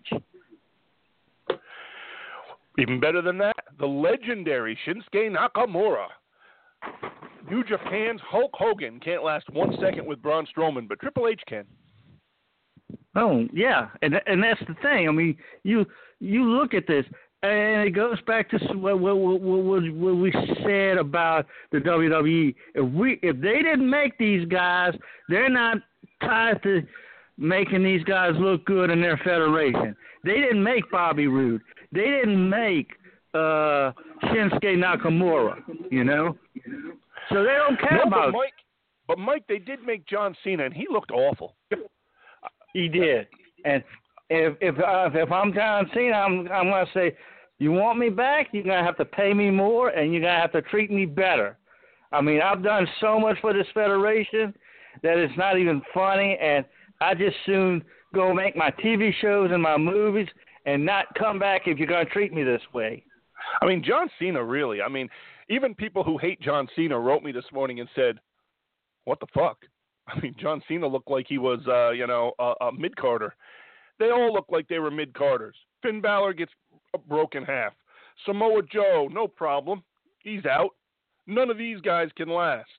Even better than that, the legendary Shinsuke Nakamura. New Japan's Hulk Hogan can't last 1 second with Braun Strowman, but Triple H can. Oh, yeah, and that's the thing. I mean, you look at this, and it goes back to what we said about the WWE. If they didn't make these guys, they're not tied to making these guys look good in their federation. They didn't make Bobby Roode. They didn't make Shinsuke Nakamura, So they don't care about it. But Mike, they did make John Cena, and he looked awful. He did. And if I'm John Cena, I'm going to say, you want me back, you're going to have to pay me more, and you're going to have to treat me better. I mean, I've done so much for this federation that it's not even funny, and I just soon go make my TV shows and my movies and not come back if you're going to treat me this way. I mean, John Cena, really. I mean, even people who hate John Cena wrote me this morning and said, what the fuck? I mean, John Cena looked like he was, a mid-carder. They all look like they were mid-carders. Finn Balor gets broken half. Samoa Joe, no problem. He's out. None of these guys can last.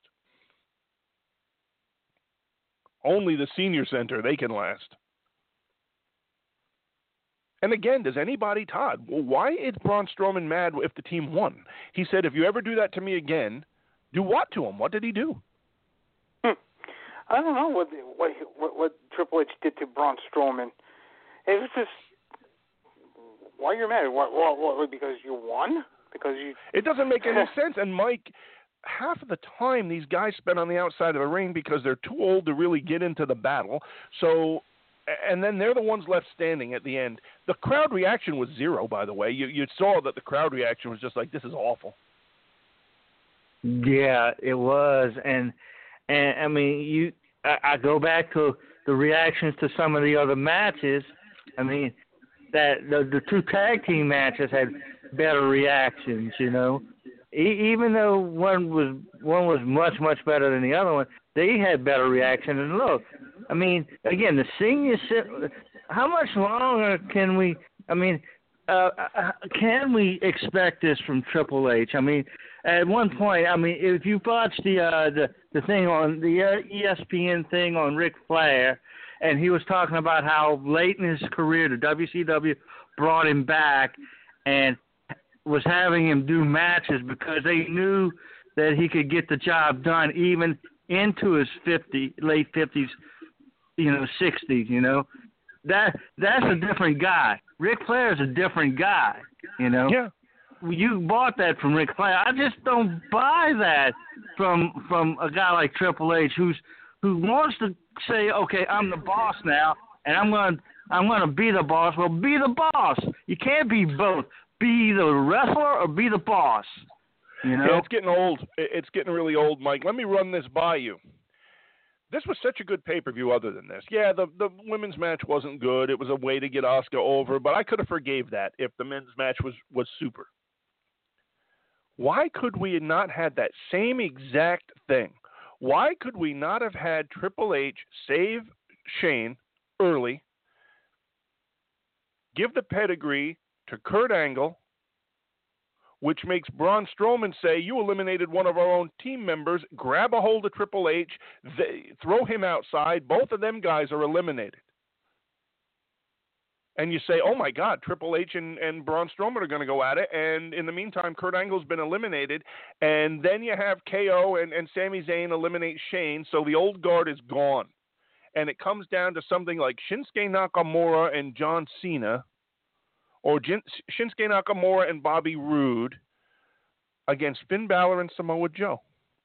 Only the senior center, they can last. And again, does anybody, Todd, why is Braun Strowman mad if the team won? He said, if you ever do that to me again, do what to him? What did he do? I don't know what Triple H did to Braun Strowman. It was just, why you're mad? What, because you won? Because you? It doesn't make any sense. And Mike, half of the time these guys spend on the outside of the ring because they're too old to really get into the battle. So and then they're the ones left standing at the end. The crowd reaction was zero, by the way. You saw that the crowd reaction was just like, this is awful. Yeah, it was, and I mean, I go back to the reactions to some of the other matches. I mean, that the two tag team matches had better reactions, you know. Even though one was much better than the other one, they had better reaction. And look, I mean, again, the senior. How much longer can we? I mean, can we expect this from Triple H? I mean, at one point, I mean, if you watch the thing on the ESPN thing on Ric Flair, and he was talking about how late in his career the WCW brought him back and was having him do matches because they knew that he could get the job done even into his late 50s, 60s, That's a different guy. Ric Flair is a different guy, Yeah. You bought that from Ric Flair. I just don't buy that from a guy like Triple H who wants to say, okay, I'm the boss now, and I'm going to be the boss. Well, be the boss. You can't be both. Be the wrestler or be the boss. Yeah, it's getting old. It's getting really old, Mike. Let me run this by you. This was such a good pay-per-view other than this. Yeah, the women's match wasn't good. It was a way to get Asuka over, but I could have forgave that if the men's match was super. Why could we not had that same exact thing? Why could we not have had Triple H save Shane early, give the pedigree to Kurt Angle, which makes Braun Strowman say, you eliminated one of our own team members, grab a hold of Triple H, throw him outside, both of them guys are eliminated. And you say, oh my God, Triple H and Braun Strowman are going to go at it, and in the meantime, Kurt Angle's been eliminated, and then you have KO and Sami Zayn eliminate Shane, so the old guard is gone. And it comes down to something like Shinsuke Nakamura and John Cena, or Shinsuke Nakamura and Bobby Roode against Finn Balor and Samoa Joe.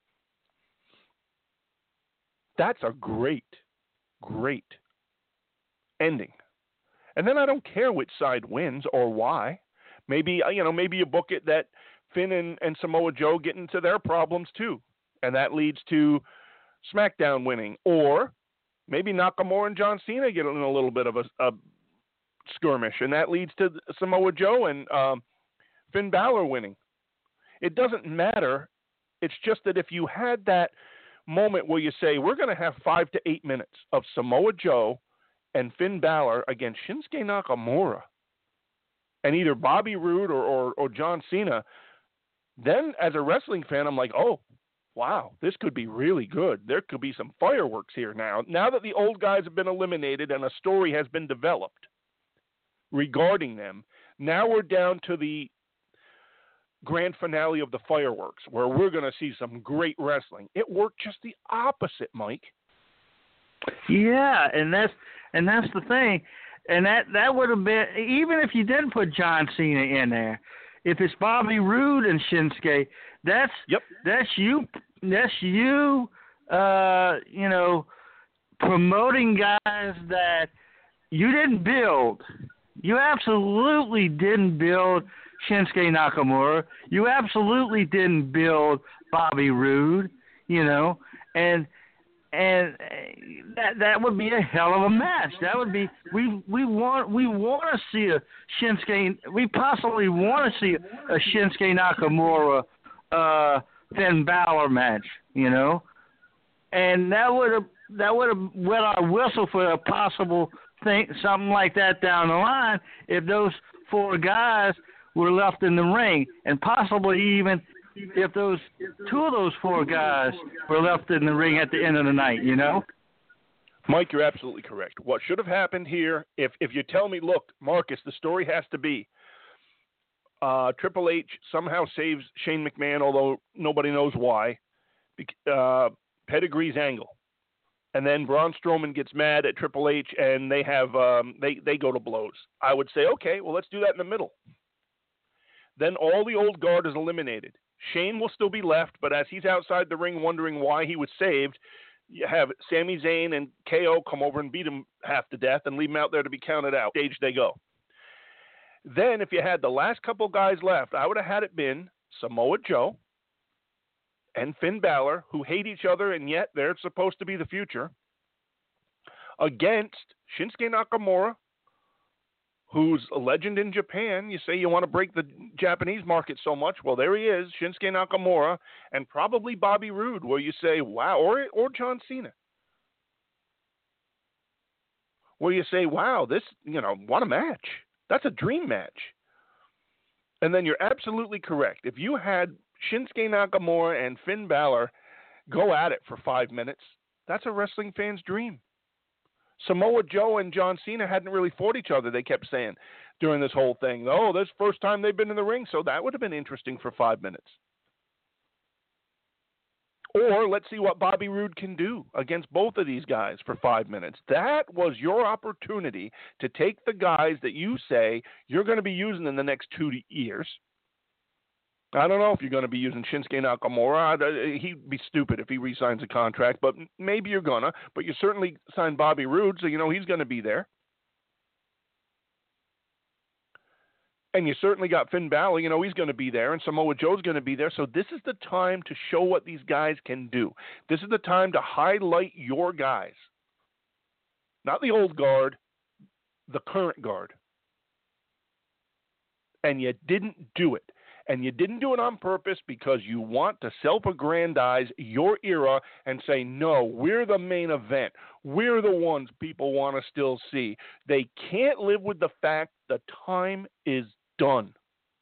That's a great, great ending. And then I don't care which side wins or why. Maybe you book it that Finn and Samoa Joe get into their problems too, and that leads to SmackDown winning. Or maybe Nakamura and John Cena get in a little bit of a skirmish, and that leads to Samoa Joe and Finn Balor winning. It doesn't matter. It's just that if you had that moment where you say, we're going to have 5 to 8 minutes of Samoa Joe and Finn Balor against Shinsuke Nakamura and either Bobby Roode or John Cena, then as a wrestling fan, I'm like, oh, wow, this could be really good. There could be some fireworks here now. Now that the old guys have been eliminated and a story has been developed regarding them, now we're down to the grand finale of the fireworks where we're going to see some great wrestling. It worked just the opposite, Mike. Yeah, and that's the thing. And that would have been, even if you didn't put John Cena in there, if it's Bobby Roode and Shinsuke, that's you promoting guys that you didn't build. You absolutely didn't build Shinsuke Nakamura. You absolutely didn't build Bobby Roode, and that would be a hell of a match. That would be we want to see a Shinsuke. We possibly want to see a Shinsuke Nakamura Finn Balor match, and that would have wet our whistle for a possible thing, something like that down the line if those 4 guys were left in the ring, and possibly even if those 2 of those 4 guys were left in the ring at the end of the night, Mike, you're absolutely correct. What should have happened here, if you tell me, look, Marcus, the story has to be Triple H somehow saves Shane McMahon, although nobody knows why, pedigrees Angle. And then Braun Strowman gets mad at Triple H, and they have they go to blows. I would say, okay, well, let's do that in the middle. Then all the old guard is eliminated. Shane will still be left, but as he's outside the ring wondering why he was saved, You have Sami Zayn and KO come over and beat him half to death and leave him out there to be counted out. Stage they go. Then if you had the last couple guys left, I would have had it been Samoa Joe and Finn Balor, who hate each other and yet they're supposed to be the future, against Shinsuke Nakamura, who's a legend in Japan. You say you want to break the Japanese market so much. Well, there he is, Shinsuke Nakamura, and probably Bobby Roode, where you say, wow, or John Cena. Where you say, wow, this, what a match. That's a dream match. And then you're absolutely correct. If you had Shinsuke Nakamura and Finn Balor go at it for 5 minutes, that's a wrestling fan's dream. Samoa Joe and John Cena hadn't really fought each other, they kept saying during this whole thing. Oh, this is the first time they've been in the ring, so that would have been interesting for 5 minutes. Or let's see what Bobby Roode can do against both of these guys for 5 minutes. That was your opportunity to take the guys that you say you're going to be using in the next 2 years. I don't know if you're going to be using Shinsuke Nakamura. He'd be stupid if he re-signs a contract, but maybe you're going to. But you certainly signed Bobby Roode, so you know he's going to be there. And you certainly got Finn Balor, he's going to be there, and Samoa Joe's going to be there. So this is the time to show what these guys can do. This is the time to highlight your guys. Not the old guard, the current guard. And you didn't do it. And you didn't do it on purpose because you want to self-aggrandize your era and say, no, we're the main event. We're the ones people want to still see. They can't live with the fact the time is done.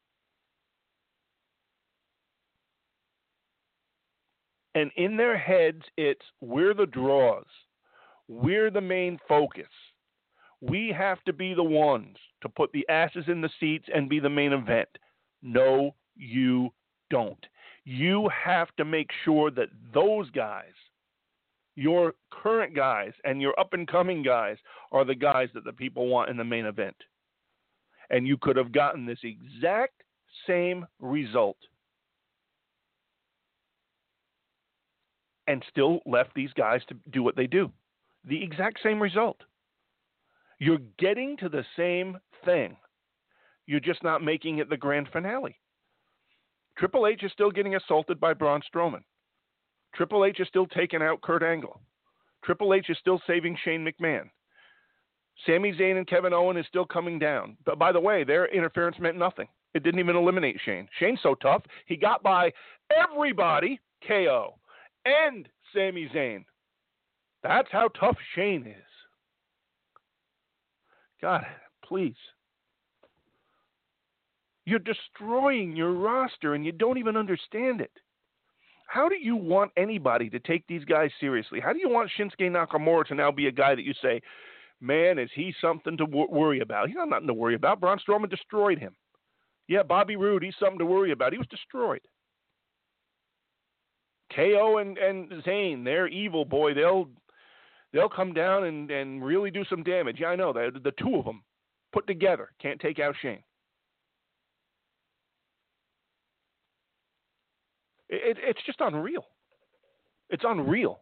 And in their heads, it's we're the draws. We're the main focus. We have to be the ones to put the asses in the seats and be the main event. No, you don't. You have to make sure that those guys, your current guys and your up-and-coming guys, are the guys that the people want in the main event. And you could have gotten this exact same result and still left these guys to do what they do. The exact same result. You're getting to the same thing. You're just not making it the grand finale. Triple H is still getting assaulted by Braun Strowman. Triple H is still taking out Kurt Angle. Triple H is still saving Shane McMahon. Sami Zayn and Kevin Owens is still coming down. But by the way, their interference meant nothing. It didn't even eliminate Shane. Shane's so tough, he got by everybody, KO, and Sami Zayn. That's how tough Shane is. God, please. You're destroying your roster and you don't even understand it. How do you want anybody to take these guys seriously? How do you want Shinsuke Nakamura to now be a guy that you say, man, is he something to worry about? He's not nothing to worry about. Braun Strowman destroyed him. Yeah, Bobby Roode, he's something to worry about. He was destroyed. KO and Zayn, they're evil, boy. They'll come down and really do some damage. Yeah, I know. The two of them put together can't take out Shane. It's just unreal. It's unreal.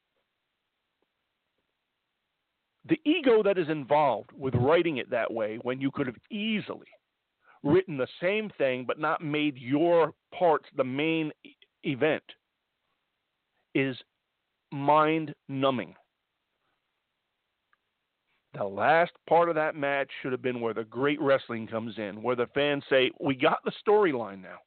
The ego that is involved with writing it that way when you could have easily written the same thing but not made your parts the main event is mind-numbing. The last part of that match should have been where the great wrestling comes in, where the fans say, we got the storyline now.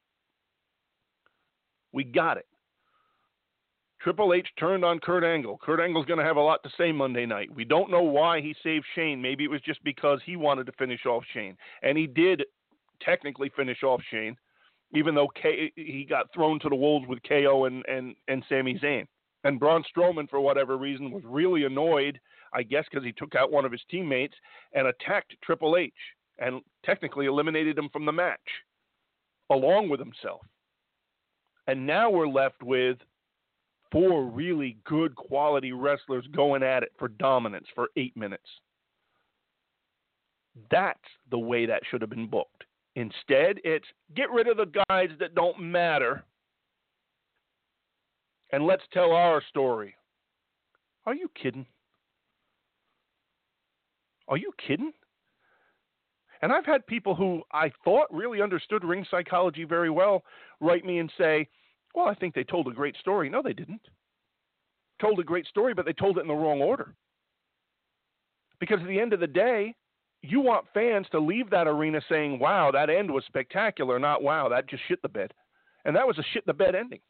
We got it. Triple H turned on Kurt Angle. Kurt Angle's going to have a lot to say Monday night. We don't know why he saved Shane. Maybe it was just because he wanted to finish off Shane. And he did technically finish off Shane, even though he got thrown to the wolves with KO and Sami Zayn. And Braun Strowman, for whatever reason, was really annoyed, I guess because he took out one of his teammates and attacked Triple H and technically eliminated him from the match, along with himself. And now we're left with 4 really good quality wrestlers going at it for dominance for 8 minutes. That's the way that should have been booked. Instead, it's get rid of the guys that don't matter and let's tell our story. Are you kidding? Are you kidding? And I've had people who I thought really understood ring psychology very well write me and say, well, I think they told a great story. No, they didn't. Told a great story, but they told it in the wrong order. Because at the end of the day, you want fans to leave that arena saying, wow, that end was spectacular, not wow, that just shit the bed. And that was a shit the bed ending.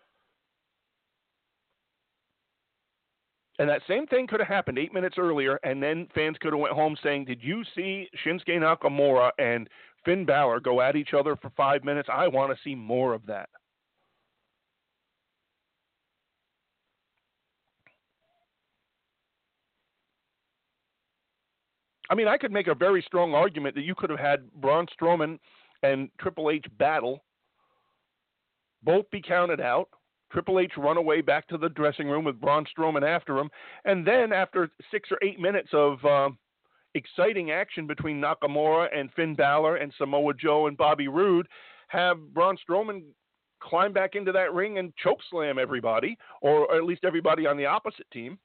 And that same thing could have happened 8 minutes earlier, and then fans could have went home saying, did you see Shinsuke Nakamura and Finn Balor go at each other for 5 minutes? I want to see more of that. I mean, I could make a very strong argument that you could have had Braun Strowman and Triple H battle, both be counted out, Triple H run away back to the dressing room with Braun Strowman after him, and then after 6 or 8 minutes of exciting action between Nakamura and Finn Balor and Samoa Joe and Bobby Roode, have Braun Strowman climb back into that ring and chokeslam everybody, or at least everybody on the opposite team.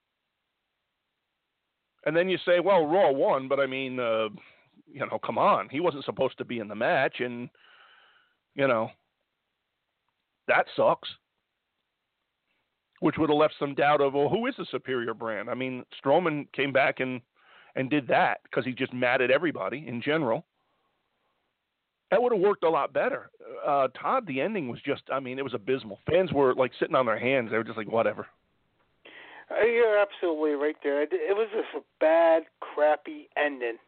And then you say, well, Raw won, but I mean, come on. He wasn't supposed to be in the match, and, that sucks. Which would have left some doubt of, well, who is the superior brand? I mean, Strowman came back and did that because he's just mad at everybody in general. That would have worked a lot better. Todd, the ending was just, it was abysmal. Fans were like sitting on their hands. They were just like, whatever. You're absolutely right there. It was just a bad, crappy ending.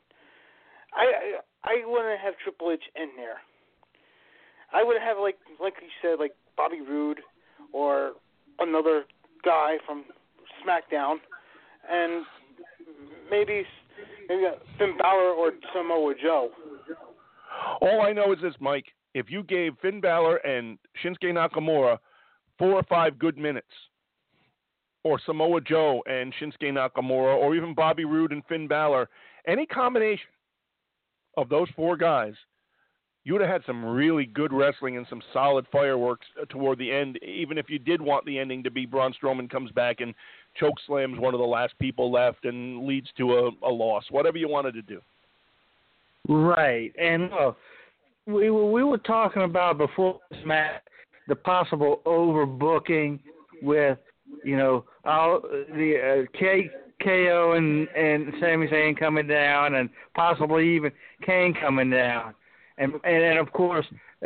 I wouldn't have Triple H in there. I would have, like you said, like Bobby Roode or another guy from SmackDown, and maybe Finn Balor or Samoa Joe. All I know is this, Mike. If you gave Finn Balor and Shinsuke Nakamura 4 or 5 good minutes, or Samoa Joe and Shinsuke Nakamura, or even Bobby Roode and Finn Balor, any combination of those 4 guys, you would have had some really good wrestling and some solid fireworks toward the end, even if you did want the ending to be Braun Strowman comes back and chokeslams one of the last people left and leads to a loss, whatever you wanted to do. Right. And we were talking about before this match the possible overbooking with, all the KO and Sami Zayn coming down, and possibly even Kane coming down. And of course,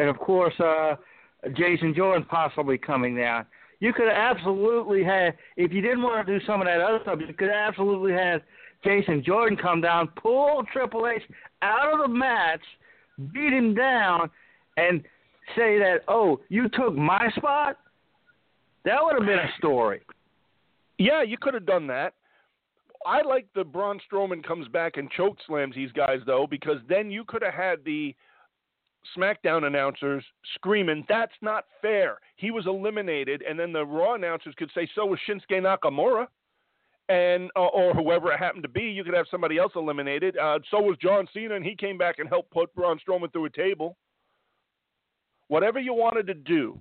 Jason Jordan possibly coming down. You could absolutely have, if you didn't want to do some of that other stuff, you could absolutely have Jason Jordan come down, pull Triple H out of the match, beat him down, and say that, oh, you took my spot? That would have been a story. Yeah, you could have done that. I like the Braun Strowman comes back and chokeslams these guys, though, because then you could have had the SmackDown announcers screaming, that's not fair. He was eliminated, and then the Raw announcers could say, so was Shinsuke Nakamura, and or whoever it happened to be. You could have somebody else eliminated. So was John Cena, and he came back and helped put Braun Strowman through a table. Whatever you wanted to do,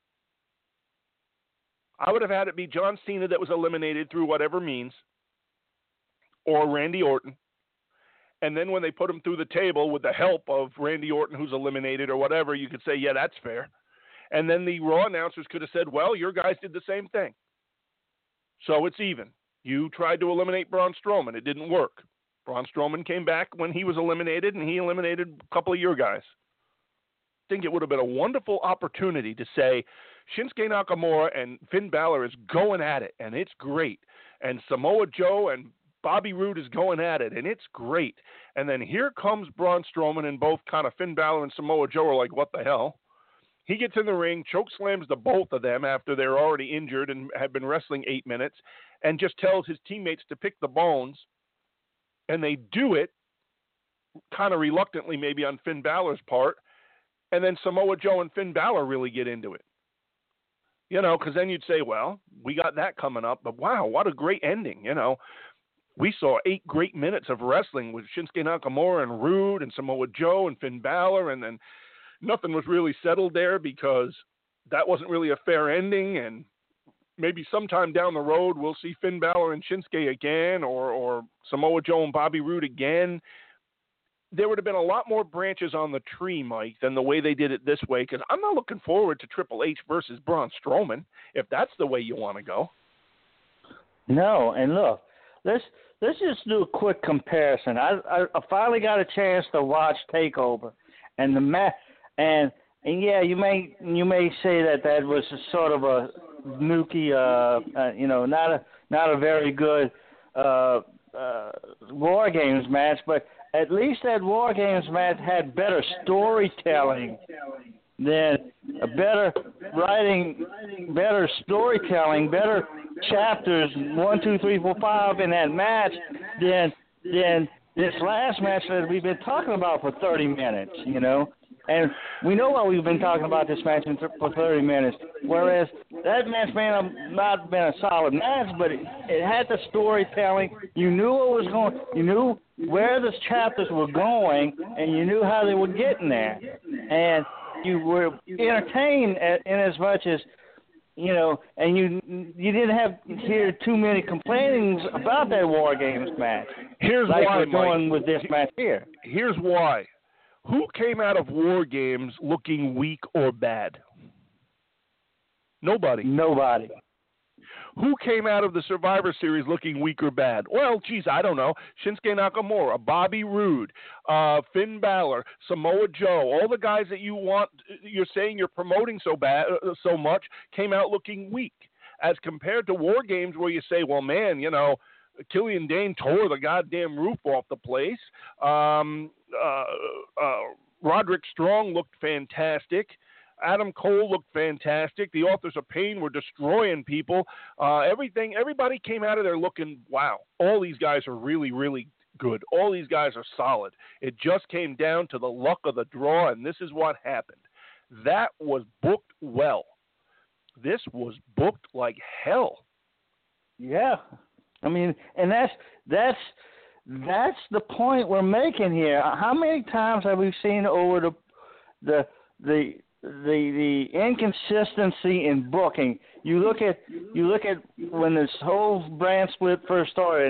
I would have had it be John Cena that was eliminated through whatever means, or Randy Orton. And then when they put him through the table with the help of Randy Orton, who's eliminated or whatever, you could say, yeah, that's fair. And then the Raw announcers could have said, well, your guys did the same thing. So it's even. You tried to eliminate Braun Strowman. It didn't work. Braun Strowman came back when he was eliminated, and he eliminated a couple of your guys. I think it would have been a wonderful opportunity to say, Shinsuke Nakamura and Finn Balor is going at it, and it's great. And Samoa Joe and Bobby Roode is going at it, and it's great. And then here comes Braun Strowman, and both kind of Finn Balor and Samoa Joe are like, what the hell? He gets in the ring, choke slams the both of them after they're already injured and have been wrestling 8 minutes, and just tells his teammates to pick the bones. And they do it, kind of reluctantly maybe on Finn Balor's part. And then Samoa Joe and Finn Balor really get into it. Because then you'd say, well, we got that coming up. But wow, what a great ending, We saw 8 great minutes of wrestling with Shinsuke Nakamura and Roode and Samoa Joe and Finn Balor, and then nothing was really settled there because that wasn't really a fair ending, and maybe sometime down the road we'll see Finn Balor and Shinsuke again, or Samoa Joe and Bobby Roode again. There would have been a lot more branches on the tree, Mike, than the way they did it this way, because I'm not looking forward to Triple H versus Braun Strowman, if that's the way you want to go. No, and look, let's just do a quick comparison. I finally got a chance to watch Takeover, and and yeah, you may say that was a sort of a nookie, not a very good War Games match, but at least that War Games match had better storytelling than better writing, better storytelling, better chapters 1, 2, 3, 4, 5 in that match than this last match that we've been talking about for 30 minutes, And we know why we've been talking about this match for 30 minutes. Whereas that match may have not been a solid match, but it had the storytelling. You knew what was going. You knew where the chapters were going, and you knew how they were getting there. And you were entertained in as much as and you didn't hear too many complainings about that War Games match. Here's like why, we're doing Mike. With this match here. Here's why. Who came out of War Games looking weak or bad? Nobody. Who came out of the Survivor Series looking weak or bad? Well, geez, I don't know. Shinsuke Nakamura, Bobby Roode, Finn Balor, Samoa Joe, all the guys that you're saying you're promoting so much came out looking weak, as compared to War Games where you say, well, man, Killian Dane tore the goddamn roof off the place. Roderick Strong looked fantastic. Adam Cole looked fantastic. The Authors of Pain were destroying people. Everybody came out of there looking, wow, all these guys are really, really good. All these guys are solid. It just came down to the luck of the draw, and this is what happened. That was booked well. This was booked like hell. Yeah. I mean, and that's the point we're making here. How many times have we seen over the inconsistency in booking? You look at when this whole brand split first started,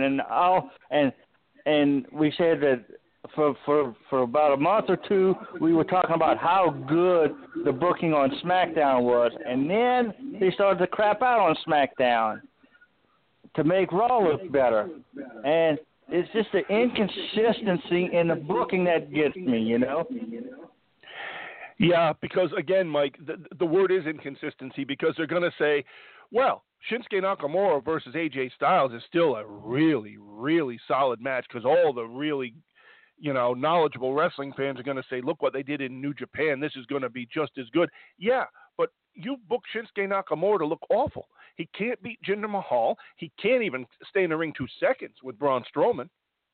and we said that for about a month or two we were talking about how good the booking on SmackDown was, and then they started to crap out on SmackDown to make Raw look better. And it's just the inconsistency in the booking that gets me, Yeah, because again, Mike, the word is inconsistency, because they're going to say, well, Shinsuke Nakamura versus AJ Styles is still a really, really solid match, because all the really, knowledgeable wrestling fans are going to say, look what they did in New Japan. This is going to be just as good. Yeah, but you booked Shinsuke Nakamura to look awful. He can't beat Jinder Mahal. He can't even stay in the ring 2 seconds with Braun Strowman.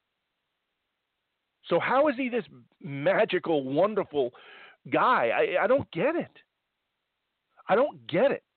So how is he this magical, wonderful guy? I don't get it. I don't get it.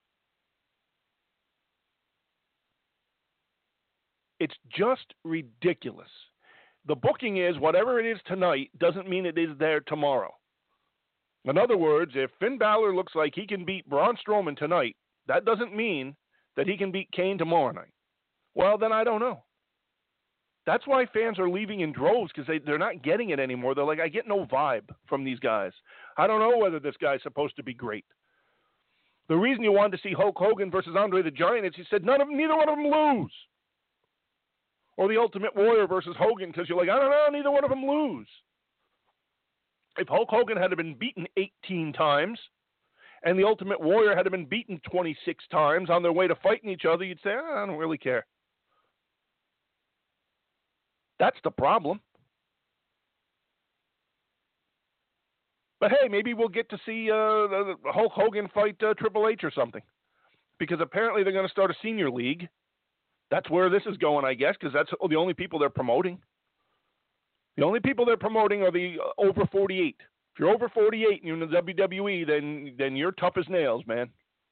It's just ridiculous. The booking is whatever it is tonight doesn't mean it is there tomorrow. In other words, if Finn Balor looks like he can beat Braun Strowman tonight, that doesn't mean that he can beat Kane tomorrow night. Well, then I don't know. That's why fans are leaving in droves, because they're not getting it anymore. They're like, I get no vibe from these guys. I don't know whether this guy's supposed to be great. The reason you wanted to see Hulk Hogan versus Andre the Giant is he said neither one of them lose. Or the Ultimate Warrior versus Hogan, because you're like, I don't know, neither one of them lose. If Hulk Hogan had been beaten 18 times and the Ultimate Warrior had been beaten 26 times on their way to fighting each other, you'd say, I don't really care. That's the problem. But hey, maybe we'll get to see Hulk Hogan fight Triple H or something, because apparently they're going to start a senior league. That's where this is going, I guess, because that's the only people they're promoting. The only people they're promoting are the over 48. If you're over 48 and you're in the WWE, then you're tough as nails, man.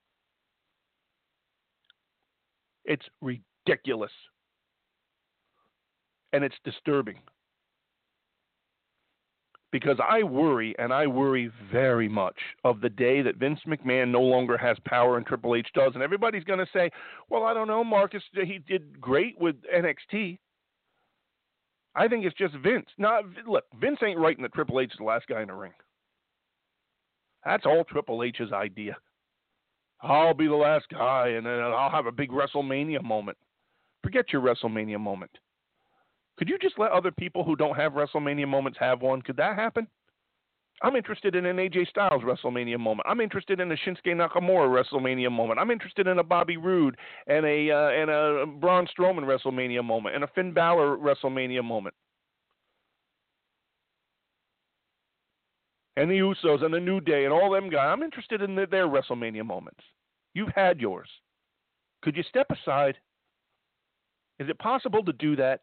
It's ridiculous. And it's disturbing. Because I worry, and I worry very much, of the day that Vince McMahon no longer has power and Triple H does. And everybody's going to say, well, I don't know, Marcus, he did great with NXT. I think it's just Vince. Now, look, Vince ain't writing that Triple H is the last guy in the ring. That's all Triple H's idea. I'll be the last guy, and then I'll have a big WrestleMania moment. Forget your WrestleMania moment. Could you just let other people who don't have WrestleMania moments have one? Could that happen? I'm interested in an AJ Styles WrestleMania moment. I'm interested in a Shinsuke Nakamura WrestleMania moment. I'm interested in a Bobby Roode and a Braun Strowman WrestleMania moment and a Finn Balor WrestleMania moment. And the Usos and the New Day and all them guys. I'm interested in their WrestleMania moments. You've had yours. Could you step aside? Is it possible to do that?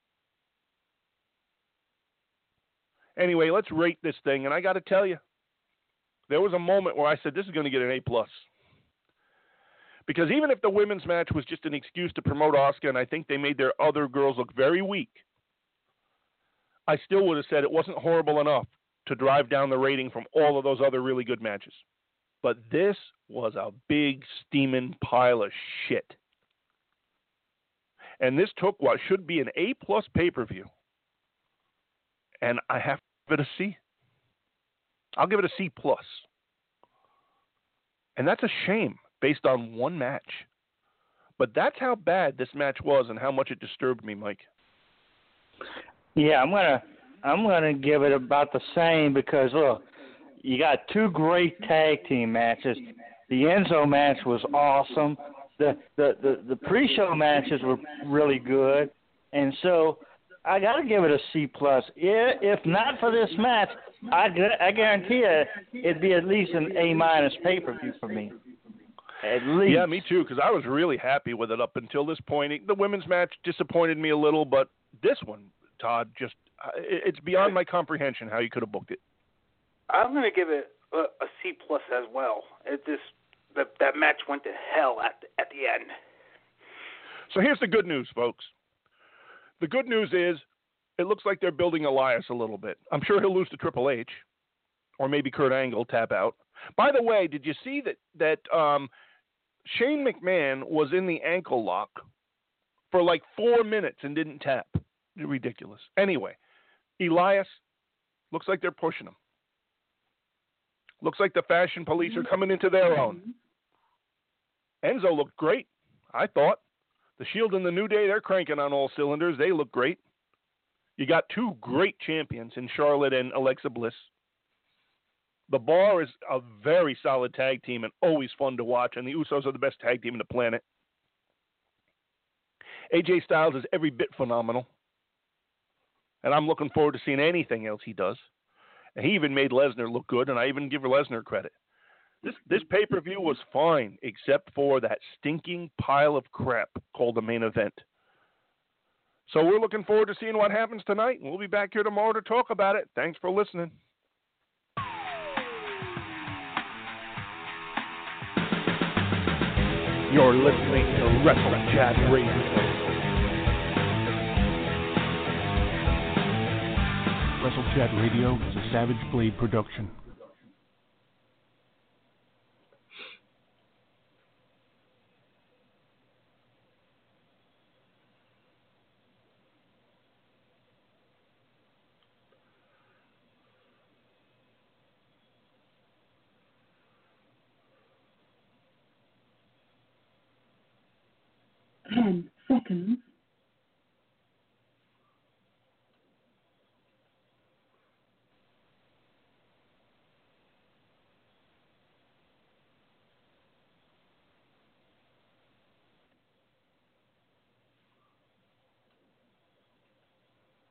Anyway, let's rate this thing. And I got to tell you, there was a moment where I said this is going to get an A+. Because even if the women's match was just an excuse to promote Asuka, and I think they made their other girls look very weak, I still would have said it wasn't horrible enough to drive down the rating from all of those other really good matches. But this was a big steaming pile of shit. And this took what should be an A+ pay-per-view. And I have to give it a C. I'll give it a C+. And that's a shame based on one match. But that's how bad this match was and how much it disturbed me, Mike. Yeah, I'm gonna give it about the same because look, you got two great tag team matches. The Enzo match was awesome. The pre-show matches were really good, and so I got to give it a C+. If not for this match, I guarantee you it'd be at least an A- pay-per-view for me. At least. Yeah, me too, because I was really happy with it up until this point. The women's match disappointed me a little, but this one, Todd, just it's beyond my comprehension how you could have booked it. I'm going to give it a C+ as well. It just that match went to hell at the end. So here's the good news, folks. The good news is it looks like they're building Elias a little bit. I'm sure he'll lose to Triple H, or maybe Kurt Angle tap out. By the way, did you see that Shane McMahon was in the ankle lock for like 4 minutes and didn't tap? Ridiculous. Anyway, Elias, looks like they're pushing him. Looks like the Fashion Police are coming into their own. Enzo looked great, I thought. The Shield and the New Day, they're cranking on all cylinders. They look great. You got two great champions in Charlotte and Alexa Bliss. The Bar is a very solid tag team and always fun to watch, and the Usos are the best tag team on the planet. AJ Styles is every bit phenomenal, and I'm looking forward to seeing anything else he does. And he even made Lesnar look good, and I even give Lesnar credit. This pay-per-view was fine, except for that stinking pile of crap called the main event. So we're looking forward to seeing what happens tonight. We'll be back here tomorrow to talk about it. Thanks for listening. You're listening to Wrestle Chat Radio. Wrestle Chat Radio is a Savage Blade production. Ten seconds.